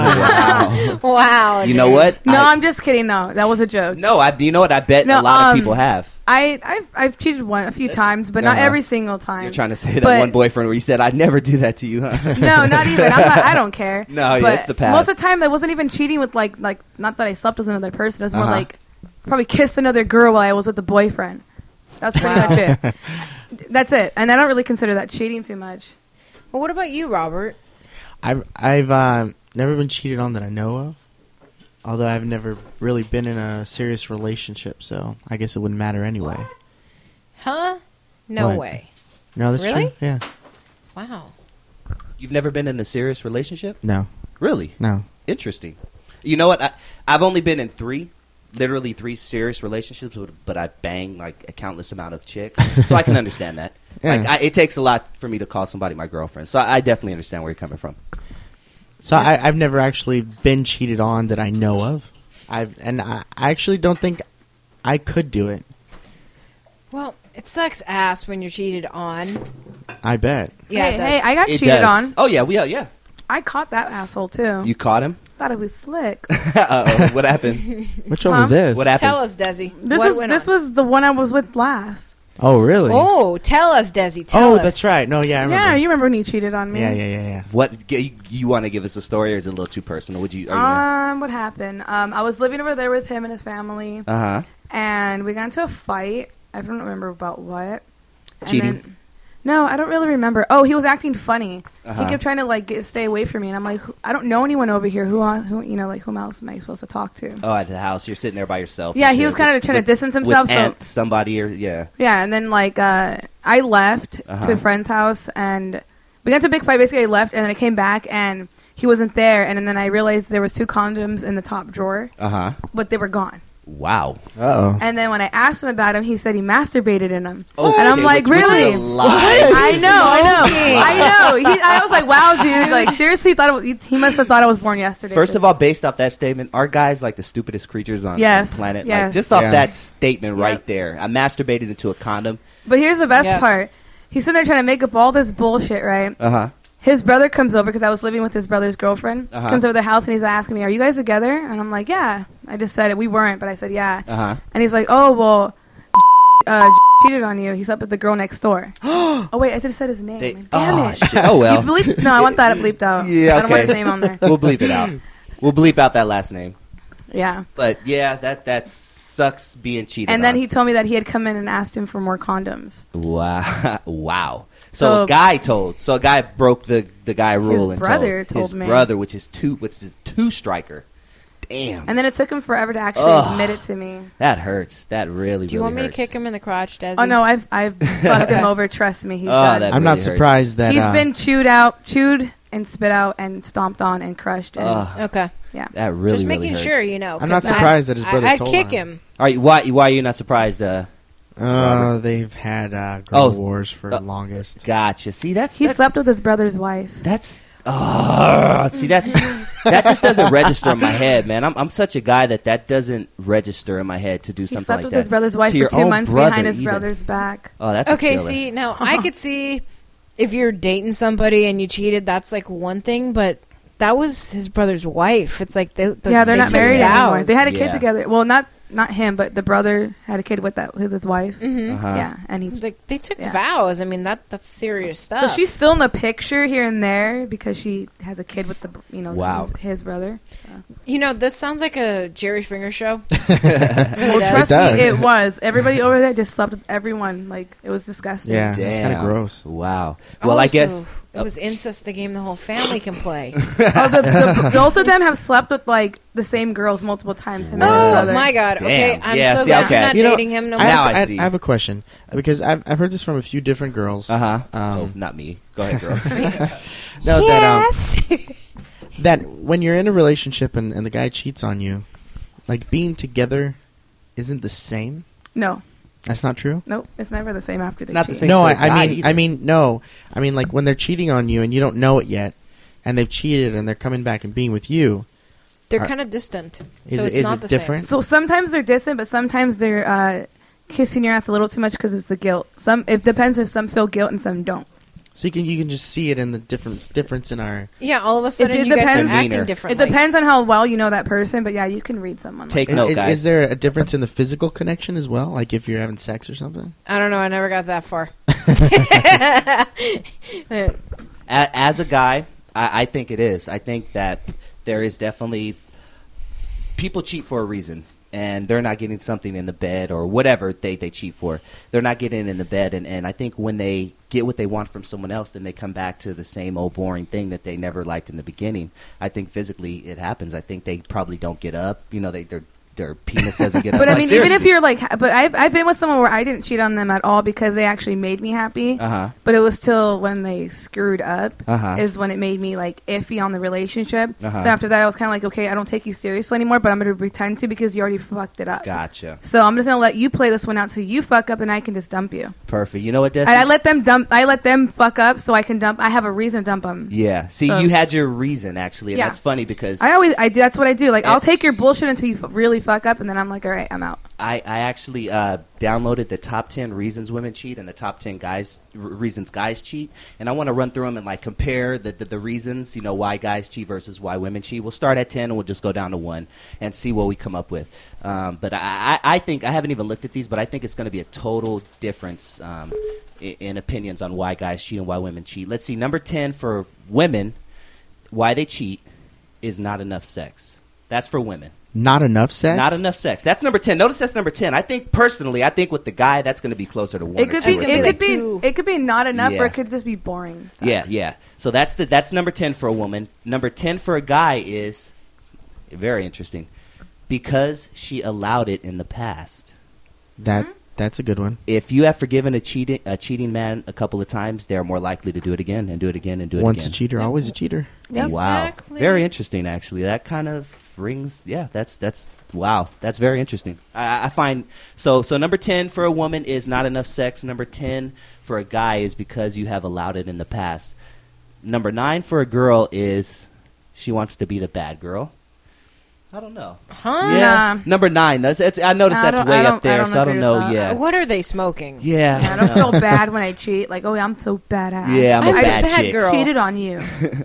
wow. Wow. You know dude. what? No, I, I'm just kidding. No, that was a joke. no. I you know what? I bet No, a lot um, of people have. I, I've I've cheated one a few times, but not Uh-huh. every single time. You're trying to say that But- one boyfriend where you said I'd never do that to you, huh? No, not even. I'm not, I don't care. No, yeah, But it's the past. Most of the time, I wasn't even cheating with like like not that I slept with another person. It was more Uh-huh. like probably kissed another girl while I was with the boyfriend. That's pretty Wow. much it. That's it, and I don't really consider that cheating too much. Well, what about you, Robert? I've I've uh, never been cheated on that I know of. Although I've never really been in a serious relationship, so I guess it wouldn't matter anyway. Huh? No What? way. No, that's Really? true. Yeah. Wow. You've never been in a serious relationship? No. Really? No. Interesting. You know what? I, I've only been in three, literally three serious relationships, but, but I banged like a countless amount of chicks, so I can understand that. Yeah. Like, I, it takes a lot for me to call somebody my girlfriend, so I, I definitely understand where you're coming from. So I, I've never actually been cheated on that I know of. I've and I, I actually don't think I could do it. Well, it sucks ass when you're cheated on. I bet. Yeah, hey, it does. hey, I got It cheated does. on. Oh yeah, we are. Yeah. I caught that asshole too. You caught him? Thought it was slick. Uh-oh. What happened? Which one Huh? was this? What happened? Tell us, Desi. This what was went this on? was the one I was with last. Oh, really? Oh, tell us, Desi. Tell oh, us. that's right. No, yeah, I remember. Yeah, you remember when you cheated on me? yeah, yeah, yeah, yeah. What g- you, you want to give us a story, or is it a little too personal? Would you? Are you gonna- Um, what happened? Um, I was living over there with him and his family, uh-huh. and we got into a fight. I don't remember about what. And Cheating? then- no, I don't really remember. Oh, he was acting funny. Uh-huh. He kept trying to like get, stay away from me, and I'm like, who- I don't know anyone over here. Who, uh, who, you know, like whom else am I supposed to talk to? Oh, at the house, you're sitting there by yourself. Yeah, and he shit was kinda with- trying to with- distance himself, With so- aunt, somebody, or yeah. Yeah, and then like uh, I left Uh-huh. to a friend's house, and we got into a big fight. Basically, I left, and then I came back, and he wasn't there, and then I realized there was two condoms in the top drawer, Uh huh. but they were gone. Wow. Uh-oh. And then when I asked him about him, he said he masturbated in them. Oh, and I'm okay, like, which- which is really? a lie. I know, I know, I know. He, I was like, wow, dude. Like, seriously, thought it was, he must have thought I was born yesterday. First of all, based off that statement, are guys like the stupidest creatures on, Yes, on the planet? Like, yes. just off Yeah. that statement Yep. right there, I masturbated into a condom. But here's the best Yes. part. He's sitting there trying to make up all this bullshit, right? Uh huh. His brother comes over because I was living with his brother's girlfriend. Uh-huh. Comes over the house and he's asking me, "Are you guys together?" And I'm like, "Yeah." I just said it. We weren't, but I said, "Yeah." Uh huh. And he's like, "Oh well, uh, cheated on you. He slept with the girl next door." Oh wait, I should have said his name. They- Damn oh, it! shit. Oh, well. You bleep? No, I want that bleeped out. Yeah, I don't want okay. his name on there. We'll bleep it out. We'll bleep out that last name. Yeah. But yeah, that that sucks being cheated And then on. he told me that he had come in and asked him for more condoms. Wow. Wow. So, So- a guy told. So a guy broke the, the guy rule and brother told, his told me. brother, which is two, which is two striker. Damn. And then it took him forever to actually Ugh. admit it to me. That hurts. That really. Do you really want me to hurts. kick him in the crotch, Desi? Oh no, I've I've fucked him over. Trust me, he's Oh, done. that I'm really not hurts. surprised that He's uh, been chewed out, chewed and spit out and stomped on and crushed. And Ugh, Okay. yeah. that really. Just really making hurts. sure, you know. I'm not 'cause I- surprised that his brother I, I'd told kick on him. All right, why why are you not surprised? Uh, Uh, they've had uh, girl Oh, wars for uh, the longest. gotcha. See, that's He that- slept with his brother's wife. That's oh, see that's that just doesn't register in my head, man. I'm I'm such a guy that that doesn't register in my head to do He something slept like with that. his brother's wife To for your two own months brother behind his even. brother's back. Oh, that's a Okay, killer. see, now I could see if you're dating somebody and you cheated, that's like one thing, but that was his brother's wife. It's like they, the, Yeah, they're they not took married vows. anymore. They had a kid Yeah. together. Well, not not him, but the brother had a kid with that with his wife. Mhm. Uh-huh. Yeah, and he. Like they took Yeah. vows. I mean, that that's serious stuff. So she's still in the picture here and there because she has a kid with the you know Wow. his, his brother. So. You know, this sounds like a Jerry Springer show. Well, does. trust It does. me, it was. Everybody over there just slept with everyone. Like it was disgusting. Yeah, it's kind of Damn. gross. Wow. Well, Oh, I guess. so it was incest, the game the whole family can play. Oh, the, the, both of them have slept with like the same girls multiple times. Him and his Oh brother. my god! Okay, Damn. I'm Yeah, so see, glad okay. you're not You know, dating him no I more. Now have, I I, see. I have a question uh, because I've I've heard this from a few different girls. Uh huh. Um, oh, not me. Go ahead, girls. No, that um, Yes. that when you're in a relationship and, and the guy cheats on you, like being together isn't the same. No, That's not true. nope. It's never the same after they not the cheat. same. No, for I, a guy I mean, either. I mean, no, I mean, like when they're cheating on you and you don't know it yet, and they've cheated and they're coming back and being with you. They're Are- kind of distant, Is so it- it's is not it the different? So sometimes they're distant, but sometimes they're uh, kissing your ass a little too much because it's the guilt. Some it depends if some feel guilt and some don't. So you can you can just see it in the different difference in our. same. Yeah, all of a sudden it you guys are depends- acting Demeanor. It differently. depends on how well you know that person, but yeah, you can read someone. Take like note, is, guys. is there a difference in the physical connection as well? Like if you're having sex or something? I don't know. I never got that far. A- as a guy, I, I think it is. I think that there is definitely people cheat for a reason, and they're not getting something in the bed or whatever they, they cheat for. They're not getting it in the bed, and, and I think when they get what they want from someone else, then they come back to the same old boring thing that they never liked in the beginning. I think physically it happens. I think they probably don't get up. You know, they their their penis doesn't get up. But I Like, mean, even if seriously. you're like, ha- but I've I've been with someone where I didn't cheat on them at all because they actually made me happy. Uh-huh. But it was still when they screwed up Uh-huh. is when it made me like iffy on the relationship. Uh-huh. So after that, I was kind of like, okay, I don't take you seriously anymore, but I'm going to pretend to because you already fucked it up. Gotcha. So I'm just going to let you play this one out till you fuck up, and I can just dump you. Perfect. You know what, Desi? And I let them dump. I let them fuck up so I can dump. I have a reason to dump them. Yeah. See, So- you had your reason actually, and Yeah. that's funny because I always I do. That's what I do. Like And- I'll take your bullshit until you f- really fuck up, and then I'm like, all right, I'm out. I, I actually uh, downloaded the top ten reasons women cheat and the top ten guys r- reasons guys cheat, and I want to run through them and like compare the, the the reasons, you know, why guys cheat versus why women cheat. We'll start at ten and we'll just go down to one and see what we come up with. Um, but I, I, I think I haven't even looked at these, but I think it's going to be a total difference um, in, in opinions on why guys cheat and why women cheat. Let's see, number ten for women, why they cheat is not enough sex. That's for women. Not enough sex? Not enough sex. That's number ten. Notice that's number ten. I think personally, I think with the guy, that's going to be closer to one. It could or be. two or It three. could like be. two. It could be not enough, Yeah. or it could just be boring. sex. Yeah, yeah. So that's the that's number ten for a woman. Number ten for a guy is very interesting because she allowed it in the past. That that's a good one. If you have forgiven a cheating a cheating man a couple of times, they're more likely to do it again and do it again and do it Once again. a cheater, always a cheater. Wow, Exactly. very interesting. Actually, that kind of rings. Yeah, that's that's wow. That's very interesting. I, I find so. So number ten for a woman is not enough sex. Number ten for a guy is because you have allowed it in the past. Number nine for a girl is she wants to be the bad girl. I don't know. Huh? Yeah. Nah. Number nine. That's it's, I noticed I that's don't- way I up don't- I there, don't so I don't agree know. with that. Yeah. What are they smoking? Yeah. Yeah, I don't feel bad when I cheat. Like, oh, yeah, I'm so badass. Yeah, I'm a I'm a bad bad chick. girl. cheated on you.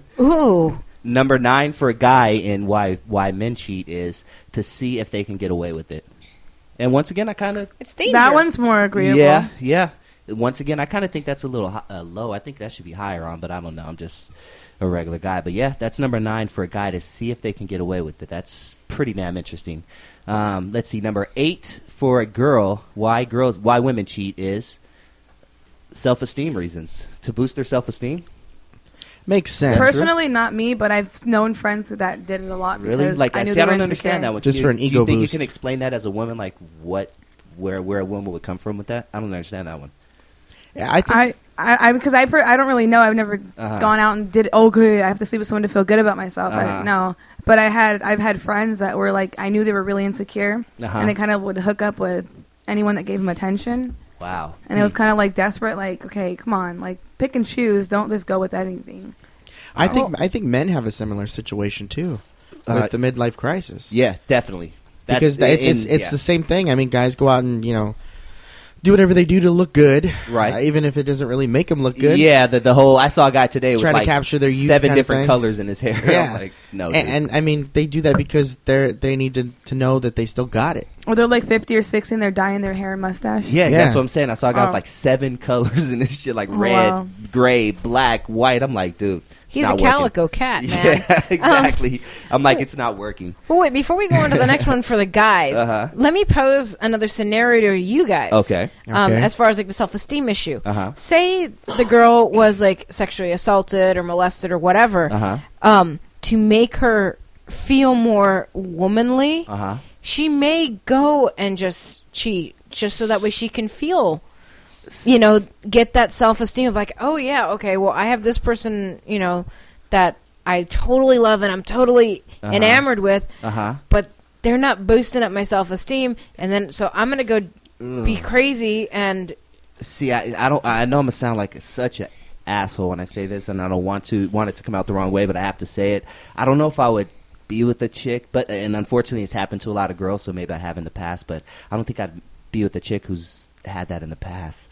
Ooh. Number nine for a guy and why why men cheat is to see if they can get away with it. And once again, I kind of It's danger. That one's more agreeable. yeah yeah. Once again, I kind of think that's a little hi- uh, low. I think that should be higher on, but I don't know. I'm just a regular guy. But yeah, that's number nine for a guy to see if they can get away with it. That's pretty damn interesting. Um, let's see, number eight for a girl. Why girls? Why women cheat is self-esteem reasons to boost their self-esteem. Makes sense. Personally, not me, but I've known friends that did it a lot because Really? Like I I, knew see, I they were don't insecure. understand that one. Just Do for you- an do you ego think boost. you can explain that as a woman, like what, where, where a woman would come from with that? I don't understand that one. Yeah, I think I, I, I, because I, per, I don't really know. I've never Uh-huh. gone out and did. Oh, good. I have to sleep with someone to feel good about myself. I Uh-huh. didn't know, but I had. I've had friends that were like, I knew they were really insecure, Uh-huh. and they kind of would hook up with anyone that gave them attention, Wow. and it was kind of like desperate. Like, okay, come on, like pick and choose. Don't just go with anything. I think I think men have a similar situation too with Uh, the midlife crisis. Yeah, definitely. That's because th- it's in- it's, it's yeah. the same thing. I mean, guys go out and you know do whatever they do to look good, Right. uh, even if it doesn't really make them look good. Yeah, the the whole. I saw a guy today with Trying to like capture their youth seven kind of different thing. colors in his hair. Yeah. I'm like, no, and, dude. and I mean they do that because they're they need to to know that they still got it. Or they're like fifty or sixty, and they're dyeing their hair and mustache. yeah, Yeah. that's what I'm saying. I saw a guy Oh. with like seven colors in this shit, like Oh, red, wow. gray, black, white. I'm like, dude, it's He's a not working. calico cat, man. Yeah, exactly. I'm like, it's not working. But wait, before we go on to the next one for the guys, Uh-huh. let me pose another scenario to you guys. Okay. Um, Okay. As far as like the self-esteem issue, Uh-huh. say the girl was like sexually assaulted or molested or whatever, Uh-huh. um, to make her feel more womanly, Uh huh. she may go and just cheat, just so that way she can feel, you know, get that self-esteem of like, oh yeah, okay, well I have this person, you know, that I totally love and I'm totally Uh-huh. enamored with, Uh huh. but they're not boosting up my self-esteem, and then so I'm gonna go be crazy and See, I, I don't. I know I'm gonna sound like such an asshole when I say this, and I don't want to want it to come out the wrong way, but I have to say it. I don't know if I would be with a chick, but and unfortunately, it's happened to a lot of girls, so maybe I have in the past. But I don't think I'd be with a chick who's had that in the past,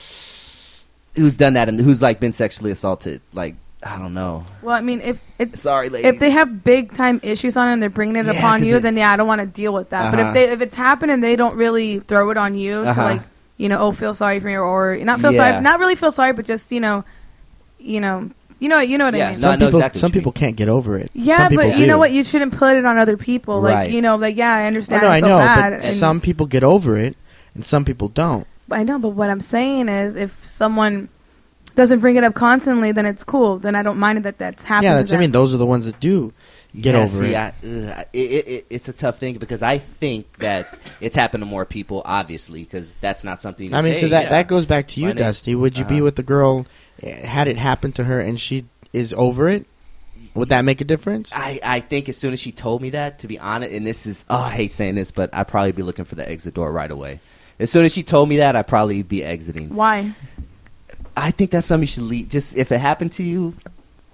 who's done that, and who's like been sexually assaulted. Like I don't know. Well, I mean, if it's Sorry, ladies. if they have big time issues on it and they're bringing it Yeah, upon 'cause you, it- then yeah, I don't want to deal with that. But Uh-huh. if they if it's happened and they don't really throw it on you Uh-huh. to like you know oh feel sorry for me or, or not feel Yeah. sorry, not really feel sorry, but just you know, you know, you know, you know what Yeah, I mean. no, I Some know people exactly some what you people can't get over it. Yeah, some people but do. you know what? You shouldn't put it on other people. Like Right. you know, like yeah, I Oh, understand. no, I feel know, bad, but and- some people get over it, and some people don't. I know, but what I'm saying is, if someone doesn't bring it up constantly, then it's cool. Then I don't mind it that that's happening. Yeah, to that's. I them. mean, those are the ones that do get Yeah, over see, it. I, ugh, it, it, it. It's a tough thing because I think that it's happened to more people, obviously, because that's not something. You I mean, say, so that yeah. that goes back to you, My name- Dusty. Would you be Uh-huh. with the girl eh, had it happen to her and she is over it? Would that make a difference? I, I think as soon as she told me that, to be honest, and this is, oh, I hate saying this, but I'd probably be looking for the exit door right away. As soon as she told me that, I'd probably be exiting. Why? I think that's something you should leave. Just if it happened to you,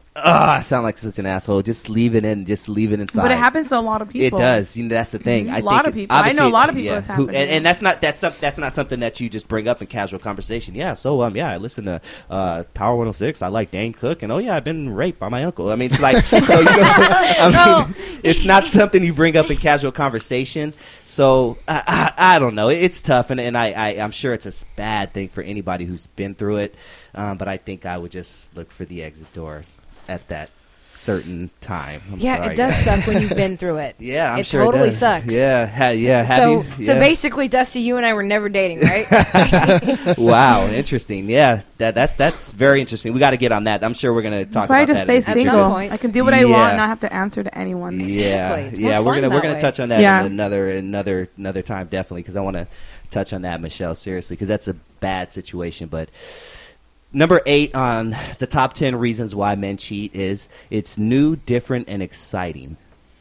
Ah, I sound like such an asshole. Just leave it in. Just leave it inside. But it happens to a lot of people. It does. You know, that's the thing. Mhm. I A lot think of it- people. I know a obviously- lot of people yeah, it's who- happened and, to. and that's not that's some, that's not something that you just bring up in casual conversation. Yeah. So um yeah, I listen to uh, Power one oh six. I like Dane Cook, and oh yeah, I've been raped by my uncle. I mean, it's like so. You know, I mean, it's not something you bring up in casual conversation. So I, I, I don't know. It's tough, and and I, I I'm sure it's a bad thing for anybody who's been through it. Um, but I think I would just look for the exit door at that certain time. I'm yeah, sorry, it does guys. suck when you've been through it. Yeah, I'm it sure totally it does. sucks. Yeah, ha, yeah. Have so, you? so Yeah. basically, Dusty, you and I were never dating, right? Wow, interesting. Yeah, that that's that's very interesting. We got to get on that. I'm sure we're gonna talk That's why I about just that. stay in the future. single. point. I can do what I Yeah. want and not have to answer to anyone. Yeah, It's more yeah. We're fun gonna we're that gonna way. touch on that Yeah. in another another another time, definitely, because I want to touch on that, Michelle, seriously, because that's a bad situation. But number eight on the top ten reasons why men cheat is it's new, different, and exciting.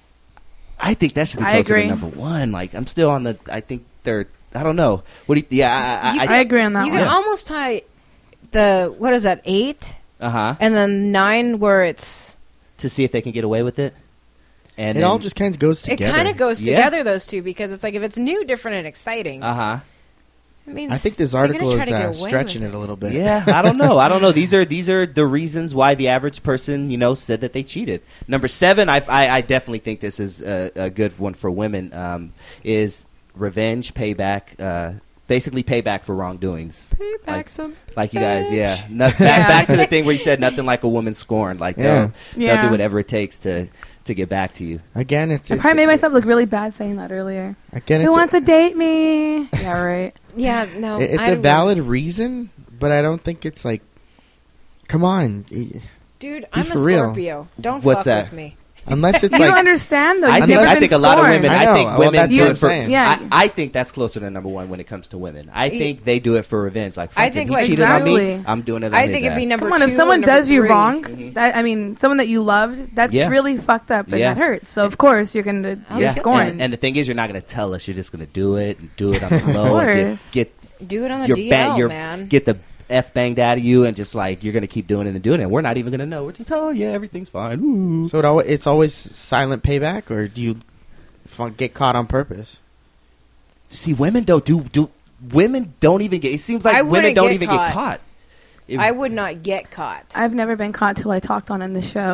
I think that should be I closer agree. to number one. Like I'm still on the. I think they're. I don't know. What do you? Yeah, I, You I, I agree on that you one. can almost tie the what is that eight uh huh. and then nine where it's To see if they can get away with it. And It all just kind of goes it together. kind of goes Yeah. together those two because it's like if it's new, different, and exciting. Uh huh. I mean, I think this they're gonna article try is to get uh, away stretching with it a little bit. Yeah, I don't know. I don't know. These are these are the reasons why the average person, you know, said that they cheated. Number seven, I I, I definitely think this is a, a good one for women. Um, is revenge, payback, uh, basically payback for wrongdoings. Payback Like- some Like you guys, bitch. yeah. No, back, Yeah. back to the thing where you said nothing like a woman scorned. Like Yeah. they'll, they'll Yeah. do whatever it takes to to get back to you. Again, it's, I it's probably made myself look really bad saying that earlier. again, Who it's wants to date me? Yeah, right. Yeah, no, a, it's I a would- valid reason, but I don't think it's like, come on, y- Dude, I'm a for real. Scorpio. Don't What's fuck that? with me. unless it's You don't like understand though. I You've think never I been think a lot of scorned. women. I I, know. think Well, women that's do what it I'm for. saying. Yeah. I, I think that's closer to number one when it comes to women. I Y- think they do it for revenge. Like, fuck I him. think he what- cheated on me. Exactly. I'm doing it. On I his think it'd be ass. number Come on, two if someone and number does you three. wrong, that I mean, someone that you loved, that's Yeah. really fucked up and Yeah. that hurts. So of course you're gonna you're Yeah. scorned. And, and the thing is, you're not going to tell us. You're just going to do it and do it on the low. and course. get, Do it on the get your D bang, L, your man. get the f banged out of you, and just like you're going to keep doing it and doing it. And we're not even going to know. We're just oh yeah, everything's fine. Ooh. so it al- it's always silent payback, or do you f- get caught on purpose? See, women don't do do. Women don't even get. It seems like I women wouldn't don't get even caught. get caught. If- I would not get caught. I've never been caught till I talked on in this show.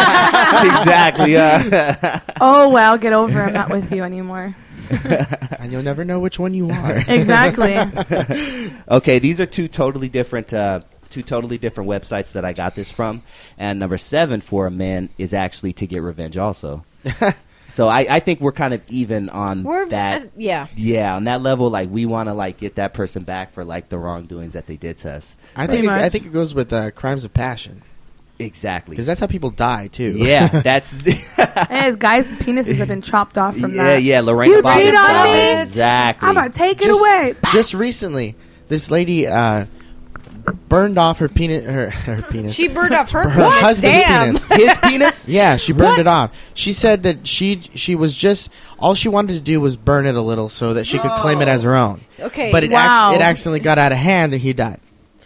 exactly. Yeah. Oh well, get over. I'm not with you anymore. And you'll never know which one you are. Exactly. Okay, these are two totally different, uh, two totally different websites that I got this from. And number seven for a man is actually to get revenge, also. So I, I think we're kind of even on We're that. uh, yeah. Yeah, on that level, like we want to like get that person back for like the wrongdoings that they did to us. I think it, Pretty I much. think it goes with uh, crimes of passion, Exactly. because that's how people die too. Yeah, that's As guys' penises have been chopped off from yeah, that. yeah. Lorraine You Bobbitt cheat on style. me? Exactly. I'm gonna take it just, away. just recently, this lady uh, burned off her penis. Her, her penis. She burned off her, her penis. husband's Damn. penis. His penis. Yeah, she burned What? it off. She said that she she was just all she wanted to do was burn it a little so that she could claim it as her own. Okay. But it Wow. acc- it accidentally got out of hand and he died.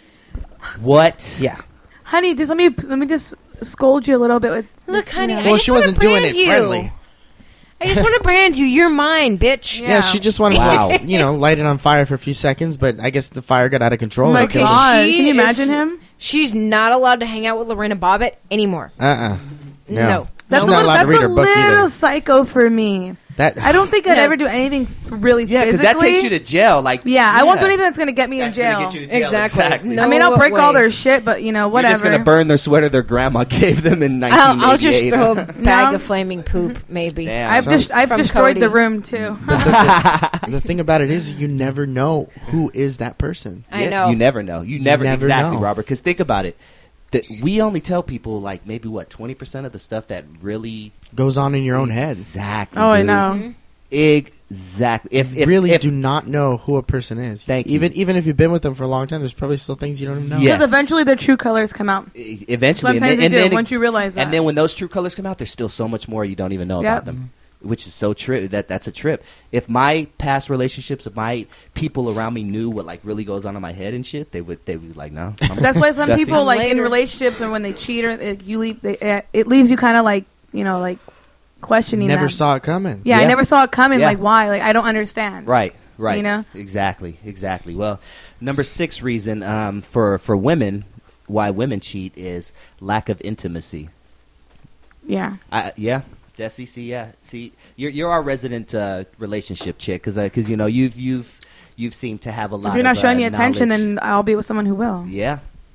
What? Yeah. Honey, just let me let me just scold you a little bit with. Look, honey, you I know. Well, just she wanna wasn't doing brand it you. friendly. I just want to brand you. You're mine, bitch. Yeah. Yeah, she just wanted Wow. to like, you know, light it on fire for a few seconds, but I guess the fire got out of control. Oh my and it killed her. god! She Can you imagine is- him? She's not allowed to hang out with Lorena Bobbitt anymore. Uh-uh. No. No. That's She's a not little, allowed to that's read a her book little either. psycho for me. That I don't think I'd No. ever do anything really Yeah, because physically. that takes you to jail. Like yeah, I won't do anything that's gonna get me in That's gonna jail. get you to jail. Exactly. No I mean, I'll break all way. their shit, but you know, You're whatever. just gonna burn their sweater their grandma gave them in nineteen eighty-eight. I'll, I'll just throw a bag No. of flaming poop, maybe. Damn. I've Some- just I've From destroyed Cody. the room too. the thing about it is you never know who is that person. I Yeah, know. You never know. You never, never exactly, know. Robert. Because think about it. That we only tell people like maybe what twenty percent of the stuff that really Goes on in your own head. Exactly. Oh, I dude. know. Exactly. If, if really if, do not know who a person is. Thank you. even even if you've been with them for a long time, there's probably still things you don't even know. Yes. Because eventually their true colors come out. eventually, Sometimes and then, they and do. then once you realize that. and then when those true colors come out, there's still so much more you don't even know Yep. about them. which is so trip. That that's a trip. If my past relationships, if my people around me knew what like really goes on in my head and shit, they would they would be like, no. I'm That's why some Dusty. people like in Later. relationships or when they cheat or it, you leave, they, uh, it leaves you kind of like you know like questioning. Never them. saw it coming. Yeah, I Yeah. never saw it coming. Yeah. Like why? Like I don't understand. Right, right. You know? Exactly, exactly. Well, number six reason um, for for women why women cheat is lack of intimacy. Yeah. I, yeah, Desi, see, yeah, see, you're you're our resident uh, relationship chick because because you know you've you've you've seemed to have a lot. If you're not of, showing uh, me attention, knowledge. then I'll be with someone who will. Yeah.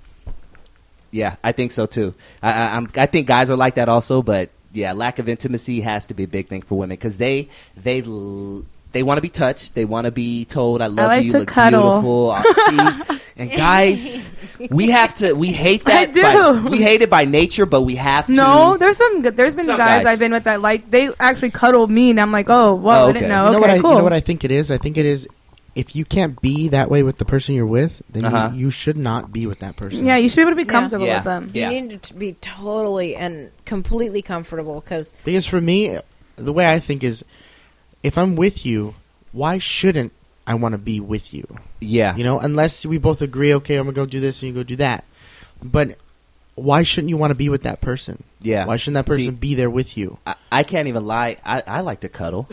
Yeah, I think so too. I, I, I'm, I think guys are like that also, but yeah, lack of intimacy has to be a big thing for women because they they l- they want to be touched, they want to be told "I love like you," to look cuddle. beautiful. Uh, see, and guys, we have to. We hate that. I do. By, we hate it by nature, but we have to. No, there's some good. There's been Some guys, guys. I've been with that like they actually cuddle me, and I'm like, oh, whoa, Oh, I didn't okay. know. You know okay, what I, cool. You know what I think it is? I think it is if you can't be that way with the person you're with, then Uh-huh. you, you should not be with that person. yeah, you should be able to be Yeah. comfortable Yeah. with them. Yeah. You need to be totally and completely comfortable because Because for me, the way I think is, if I'm with you, why shouldn't I want to be with you? Yeah, You know, unless we both agree, okay, I'm gonna go do this and you go do that. But why shouldn't you want to be with that person? yeah. Why shouldn't that person See, be there with you? I, I can't even lie. I, I like to cuddle.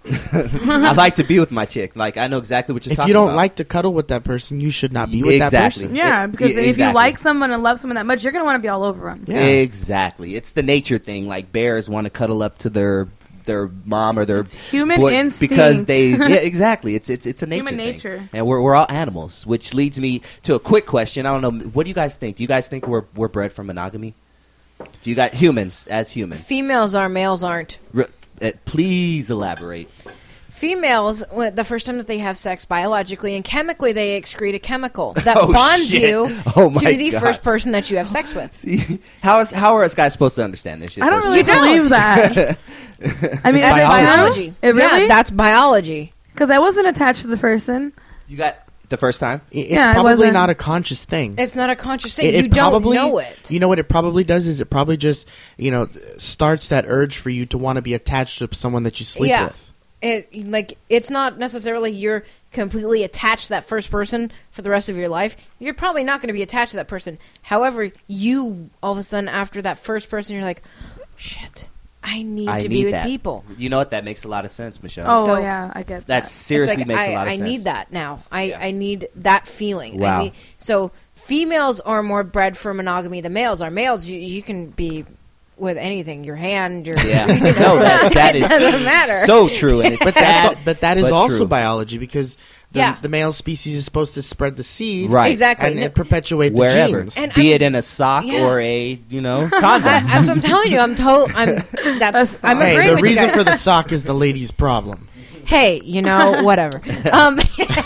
I like to be with my chick. Like I know exactly what you're If talking you don't about. like to cuddle with that person, you should not be with that Exactly. person. Yeah, It- because yeah, if you exactly. like someone and love someone that much, you're gonna want to be all over them. Yeah. Exactly. It's the nature thing. Like bears want to cuddle up to their their mom or their It's human boy instinct. because they yeah exactly. It's it's it's a nature Human thing. nature. And we're we're all animals, which leads me to a quick question. I don't know. What do you guys think? Do you guys think we're we're bred for monogamy? Do you guys humans as humans? females are, males aren't. Re- uh, please elaborate. Females, when- the first time that they have sex biologically and chemically, they excrete a chemical that Oh, bonds shit. you Oh, my to the God. first person that you have sex with. See, how is how are us guys supposed to understand this shit? I don't first really of all? believe that. I mean, That's is it biology. true? It really? Yeah, that's biology. Because I wasn't attached to the person. You got the first time. I- It's Yeah, it probably wasn't- not a conscious thing. It's not a conscious thing. It- you it don't probably- know it. You know what it probably does is it probably just, you know, starts that urge for you to want to be attached to someone that you sleep Yeah. with. It like it's not necessarily you're completely attached to that first person for the rest of your life. You're probably not going to be attached to that person. However, you all of a sudden after that first person, you're like, shit, I need I to need be with that. people. You know what? That makes a lot of sense, Michelle. Oh, So- yeah, I get that that. seriously It's like, makes I, a lot of I sense. need that now. I, Yeah. I need that feeling. Wow. I need, so females are more bred for monogamy than males are. Males, you, you can be with anything, your hand, your Yeah, you know, no, that, that is it doesn't matter. so true, and it's But sad. that's al- but that is but also true. biology because the, Yeah. the male species is supposed to spread the seed, Right. Exactly. and, and perpetuate the Wherever, genes. And be I'm- it in a sock Yeah. or a you know condom. I, that's what I'm telling you. I'm told. I'm. That's. I'm Hey, agreeing the with reason you guys. for the sock is the lady's problem. Hey, you know, whatever. Um,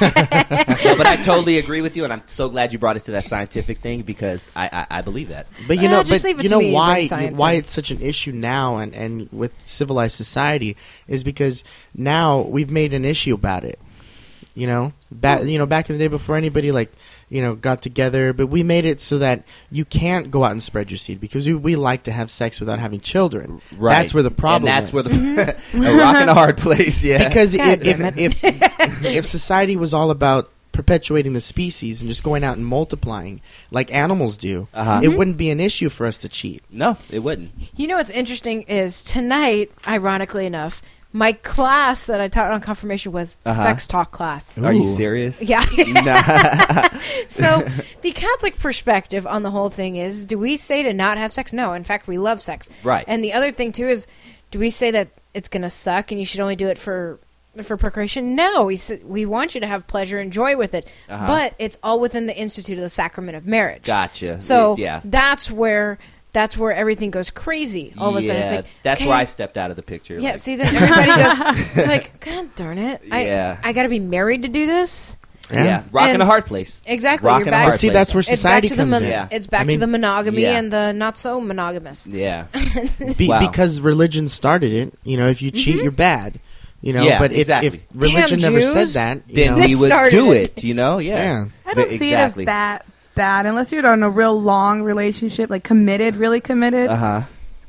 No, but I totally agree with you, and I'm so glad you brought it to that scientific thing because I I, I believe that. But you Uh, know, just but leave it you to know me to why bring science why in. it's such an issue now, and, and with civilized society, is because now we've made an issue about it. You know, back you know back in the day before anybody like you know got together, but we made it so that you can't go out and spread your seed because we, we like to have sex without having children. Right. That's where the problem. And that's is. where the a rock and a hard place. Yeah, because God if damn if, if if society was all about perpetuating the species and just going out and multiplying like animals do, Uh-huh. it wouldn't be an issue for us to cheat. no, it wouldn't. you know what's interesting is tonight, ironically enough, my class that I taught on confirmation was the Uh-huh. sex talk class. Are you Ooh. serious? Yeah. Nah. So the Catholic perspective on the whole thing is: do we say to not have sex? No. In fact, we love sex. Right. And the other thing too is, do we say that it's going to suck and you should only do it for for procreation? No. We s- we want you to have pleasure and joy with it, Uh-huh. but it's all within the institute of the sacrament of marriage. Gotcha. So yeah, that's where that's where everything goes crazy. All of a sudden, it's Yeah, like that's okay, where I stepped out of the picture. Yeah. like- See, then everybody goes like, God darn it! I Yeah. I got to be married to do this. yeah, rock and, And- a hard place. Exactly. Rock You're and a back- hard But see, place. that's where It's back society to the comes mon- in. Yeah. It's back I mean, to the monogamy yeah. and the not so monogamous. Yeah, Be, Wow. because religion started it. You know, if you cheat, you're bad. You know, Yeah, but if, exactly. if religion Damn never said Jews. that, you then know, we would started do it. it. You know, yeah. Yeah. I don't But see exactly. it as that bad unless you're in a real long relationship, like committed, really committed. Uh huh.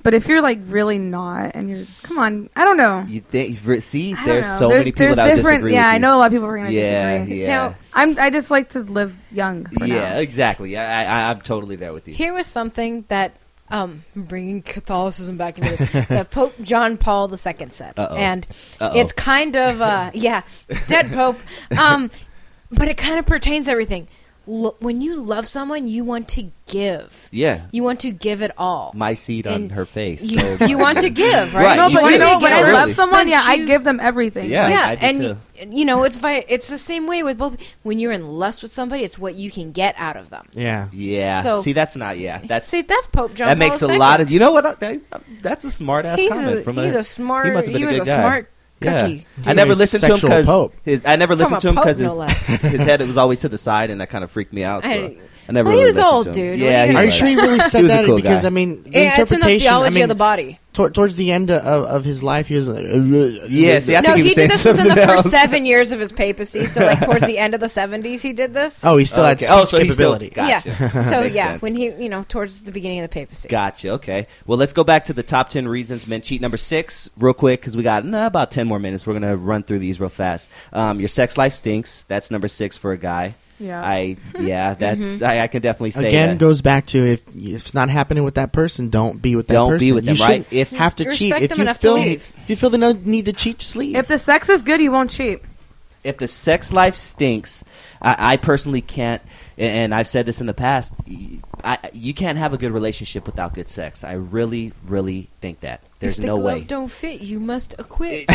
But if you're like really not, and you're, come on, I don't know. You think? See, I don't there's know. so there's, many people there's that would different, disagree. Yeah, with I you. know a lot of people are gonna Yeah, disagree. yeah. Now, I'm. I just like to live young. For Yeah, now. exactly. I, I, I'm totally there with you. Here was something that, um, bringing Catholicism back into this, that Pope John Paul the Second said. Uh-oh. And Uh-oh. it's kind of, uh, yeah, dead Pope. Um, but it kind of pertains to everything. L- when you love someone, you want to give. Yeah. You want to give it all. My seed on And her face. You, so- you want to give, right? Right, No, you but do. you know, wanna when I give. love someone, But yeah, I you- give them everything. Yeah. Yeah, I do and too. y- you know it's vi- it's the same way with both. When you're in lust with somebody, it's what you can get out of them. Yeah. Yeah. So- See, that's not. Yeah, that's See, that's Pope John. that Paul makes a the lot of. Second. You know what? I, that, that's a smart ass He's comment a, from he's a, a smart. He must have been he a was good a guy. smart Yeah. cookie. I never He's listened to him sexual because pope. his. I never From listened a to him pope, because no his, less. his head was always to the side, and that kind of freaked me out. So I- I never. Well, he really was listened old, to him. dude. Yeah, What he do Are you was. sure he really said He was a that? cool because guy. I mean, the Yeah, it's in the interpretation. theology I mean, of the body. tor- towards the end of, of his life, he was like, Yeah, see, I No, think he he, was did saying this within the something first else. seven years of his papacy. So, like towards the end of the seventies, he did this. oh, he still Okay. had Oh, speech so he still capability. gotcha. Yeah. So Makes yeah, sense. when he, you know, towards the beginning of the papacy. Gotcha. Okay. Well, let's go back to the top ten reasons men cheat. Number six, real quick, because we got nah, about ten more minutes. We're gonna run through these real fast. Um, your sex life stinks. That's number six for a guy. Yeah. I yeah. That's Mm-hmm. I, I can definitely say Again, that. goes back to if, if it's not happening with that person, don't be with that Don't person. be with them, you right? shouldn't If- have to You cheat. respect If them you enough to feel leave. if you feel the no- need to cheat, just leave. If the sex is good, you won't cheat. If the sex life stinks, I, I personally can't, and I've said this in the past, I, you can't have a good relationship without good sex. I really, really think that. There's if the no glove way. don't fit, you must acquit.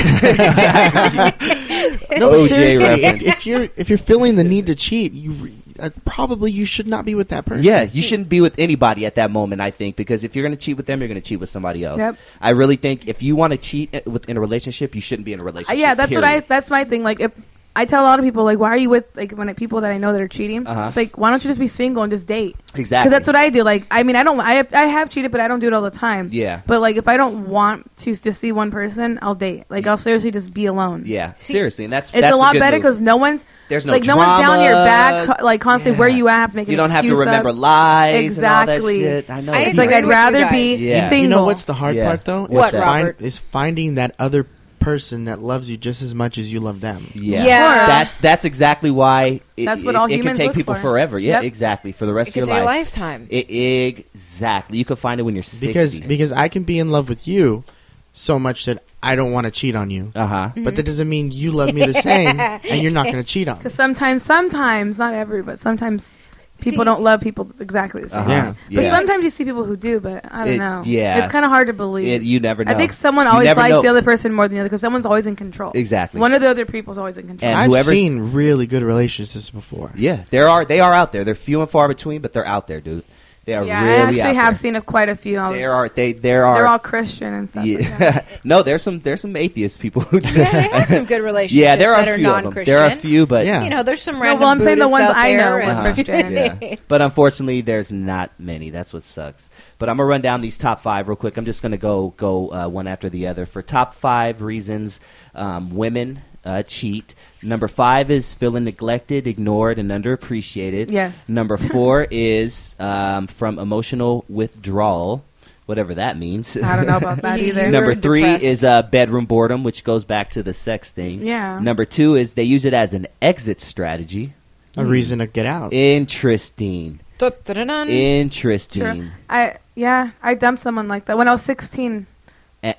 no, but O J seriously, if, reference. if you're if you're feeling the need to cheat, you re- uh, probably you should not be with that person. Yeah, you shouldn't be with anybody at that moment, I think, because if you're going to cheat with them, you're going to cheat with somebody else. Yep. I really think if you want to cheat i- with, in a relationship, you shouldn't be in a Uh, relationship. yeah, that's what I. period. That's my thing. Like, if I tell a lot of people, like, why are you with like when it, people that I know that are cheating? Uh-huh. It's like, why don't you just be single and just date? Exactly. Because that's what I do. Like, I mean, I don't. I have, I have cheated, but I don't do it all the time. Yeah. But like, if I don't want to just see one person, I'll date. Like, I'll seriously just be alone. Yeah, seriously, and that's It's that's a lot good better move. because no one's There's no like no one's down your drama. back, co- like constantly Yeah. where you at. Have to make You an don't have to excuse remember up. lies Exactly. and all that shit. I know. I it's It's like agree I'd with you rather be guys. Yeah. single. You know what's the hard Yeah. part though? What, is, find, Robert? is finding that other person that loves you just as much as you love them. Yeah. Yeah. That's that's exactly why it, That's what it, all it can humans take look people for. forever. Yeah, Yep. exactly. For the rest It of could your take a life. lifetime. It, exactly. You can find it when you're sixty. Because because I can be in love with you so much that I don't want to cheat on you. uh huh. But that doesn't mean you love me the same and you're not going to cheat on me. Because sometimes, sometimes, not every, but sometimes people See- don't love people exactly the same. Uh-huh. Yeah. But Yeah. sometimes you see people who do, but I don't It- know. yeah. It's kind of hard to believe. It, you never know. I think someone You always never likes know. the other person more than the other because someone's always in control. Exactly. One of the other people's always in control. And I've whoever's- seen really good relationships before. Yeah, there are. They are out there. They're few and far between, but they're out there, dude. They are yeah, really I actually out have there. seen a, quite a few. I was, There are. They. There are. they're all Christian and stuff. Yeah. Like that. No, there's some. There's some atheist people. Who do Yeah, they have some good relationships Yeah, there are that a are few of them. non-Christian. There are a few, but Yeah. You know, there's some No, random well, I'm saying the Buddhists ones out I know there were and- Uh-huh. Christian. Yeah. But unfortunately, there's not many. That's what sucks. But I'm gonna run down these top five real quick. I'm just gonna go go uh, one after the other for top five reasons um, women uh, cheat. Number five is feeling neglected, ignored, and underappreciated. Yes. Number four is um, from emotional withdrawal, whatever that means. I don't know about that You- either. you Number were three depressed. is uh, bedroom boredom, which goes back to the sex thing. Yeah. Number two is they use it as an exit strategy. A reason to get out. Interesting. Dun-dun-dun-dun. Interesting. Sure. I yeah, I dumped someone like that when I was sixteen. And,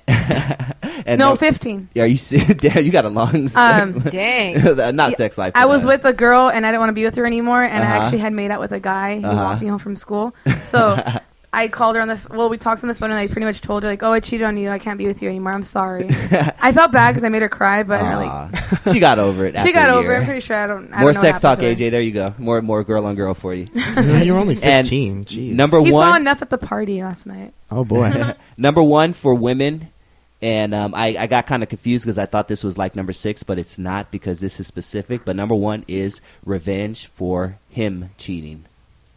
and no, num- fifteen. Are you see- damn, you got a long sex Um, life. Dang. Not Yeah, sex life. I but, was uh, with a girl and I didn't want to be with her anymore, and Uh-huh. I actually had made out with a guy who Uh-huh. walked me home from school. So I called her on the f- well, we talked on the phone, and I pretty much told her like, "Oh, I cheated on you. I can't be with you anymore. I'm sorry." I felt bad because I made her cry, but I didn't really. Aw. She got over it. She after got a over. it. year. I'm pretty sure I don't. I More don't know sex what talk, happened A to her. J. There you go. More more girl on girl for you. You're only And fifteen. Jeez. Number He one. saw enough at the party last night. Oh boy. Number one for women, and um, I, I got kind of confused because I thought this was like number six, but it's not because this is specific. But number one is revenge for him cheating.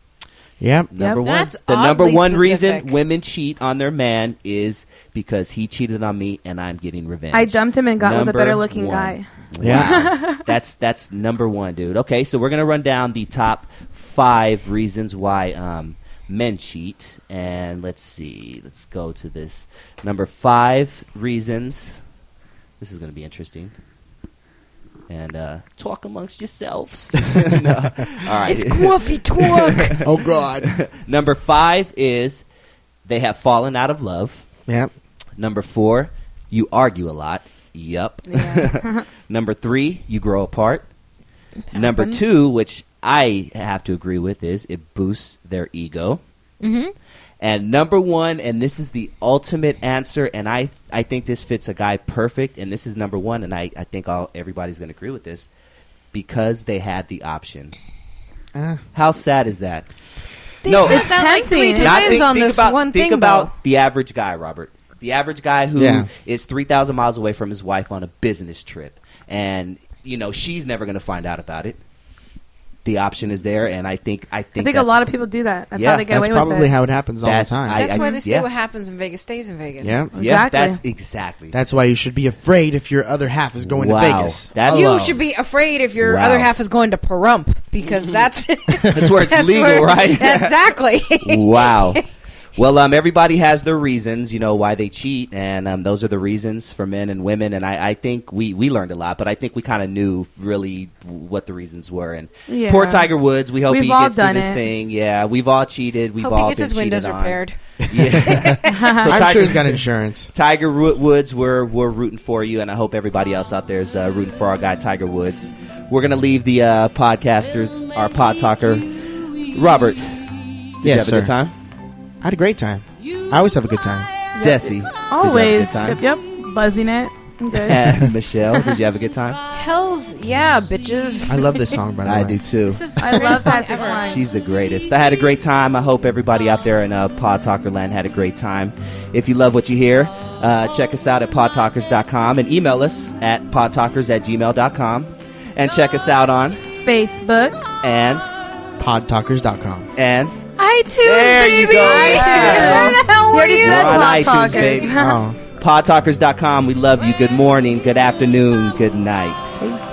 Yep. Number one, That's the number oddly one specific. reason women cheat on their man is because he cheated on me and I'm getting revenge. I dumped him and got with Number a better looking one. guy. Yeah. Wow. that's that's number one, dude. Okay, so we're gonna run down the top five reasons why um, men cheat. And let's see. Let's go to this. Number five reasons. This is going to be interesting. And uh, talk amongst yourselves. No. All right. It's coffee talk. Oh, God. Number five is they have fallen out of love. Yep. Number four, you argue a lot. Yup. Yeah. Number three, you grow apart. Number Happens. two, which I have to agree with, is it boosts their ego. Mm-hmm. And number one, and this is the ultimate answer, and I I think this fits a guy perfect, and this is number one, and I, I think all everybody's going to agree with this, because they had the option. Uh, How sad is that? They No, said it's that like three tempting. Not times think, on think this about, one think thing, about though. the average guy, Robert. The average guy who Yeah. is three thousand miles away from his wife on a business trip, and you know she's never going to find out about it. The option is there, and I think I I think think a that's- lot of people do that. That's Yeah, how they get that's away with probably it. how it happens all the That's- time. I- That's why they say yeah. what happens in Vegas stays in Vegas. yeah. Yeah, Exactly. that's exactly. That's why you should be afraid if your other half is going Wow. to Vegas. That's- You Hello. should be afraid if your Wow. other half is going to Pahrump because that's That's where it's that's legal, where- right? Exactly. Wow. Well, um, everybody has their reasons, you know, why they cheat, and um, those are the reasons for men and women. And I, I think we, we learned a lot, but I think we kind of knew really what the reasons were. And Yeah. poor Tiger Woods, we hope We've he all gets through done this it. thing. Yeah, we've all cheated. We've Hope all he gets been his windows cheated on. repaired. Yeah. so I'm Tiger, sure he's got insurance. Tiger Ro- Woods, we're we're rooting for you, and I hope everybody else out there is uh, rooting for our guy Tiger Woods. We're gonna leave the uh, podcasters, our pod talker, Robert. Did you Yes, have a sir. good time? I had a great time. I always have a good time. Desi, Always. Did you have a good Yep, time? yep. Buzzing it. I'm good. And Michelle, did you have a good time? Hell's yeah, bitches. I love this song, by the I way. do too. This is the I love greatest song Patsy ever. Cline. She's the greatest. I had a great time. I hope everybody out there in uh, Pod Talker Land had a great time. If you love what you hear, uh, check us out at pod talkers dot com and email us at podtalkers at gmail dot com. And check us out on Facebook. and pod talkers dot com. and iTunes, There you baby. go, Where Michelle. the hell You were already you? said We're on Pod iTunes, Talkers. baby. Oh. pod talkers dot com. We love you. Good morning, good afternoon, good night. Peace.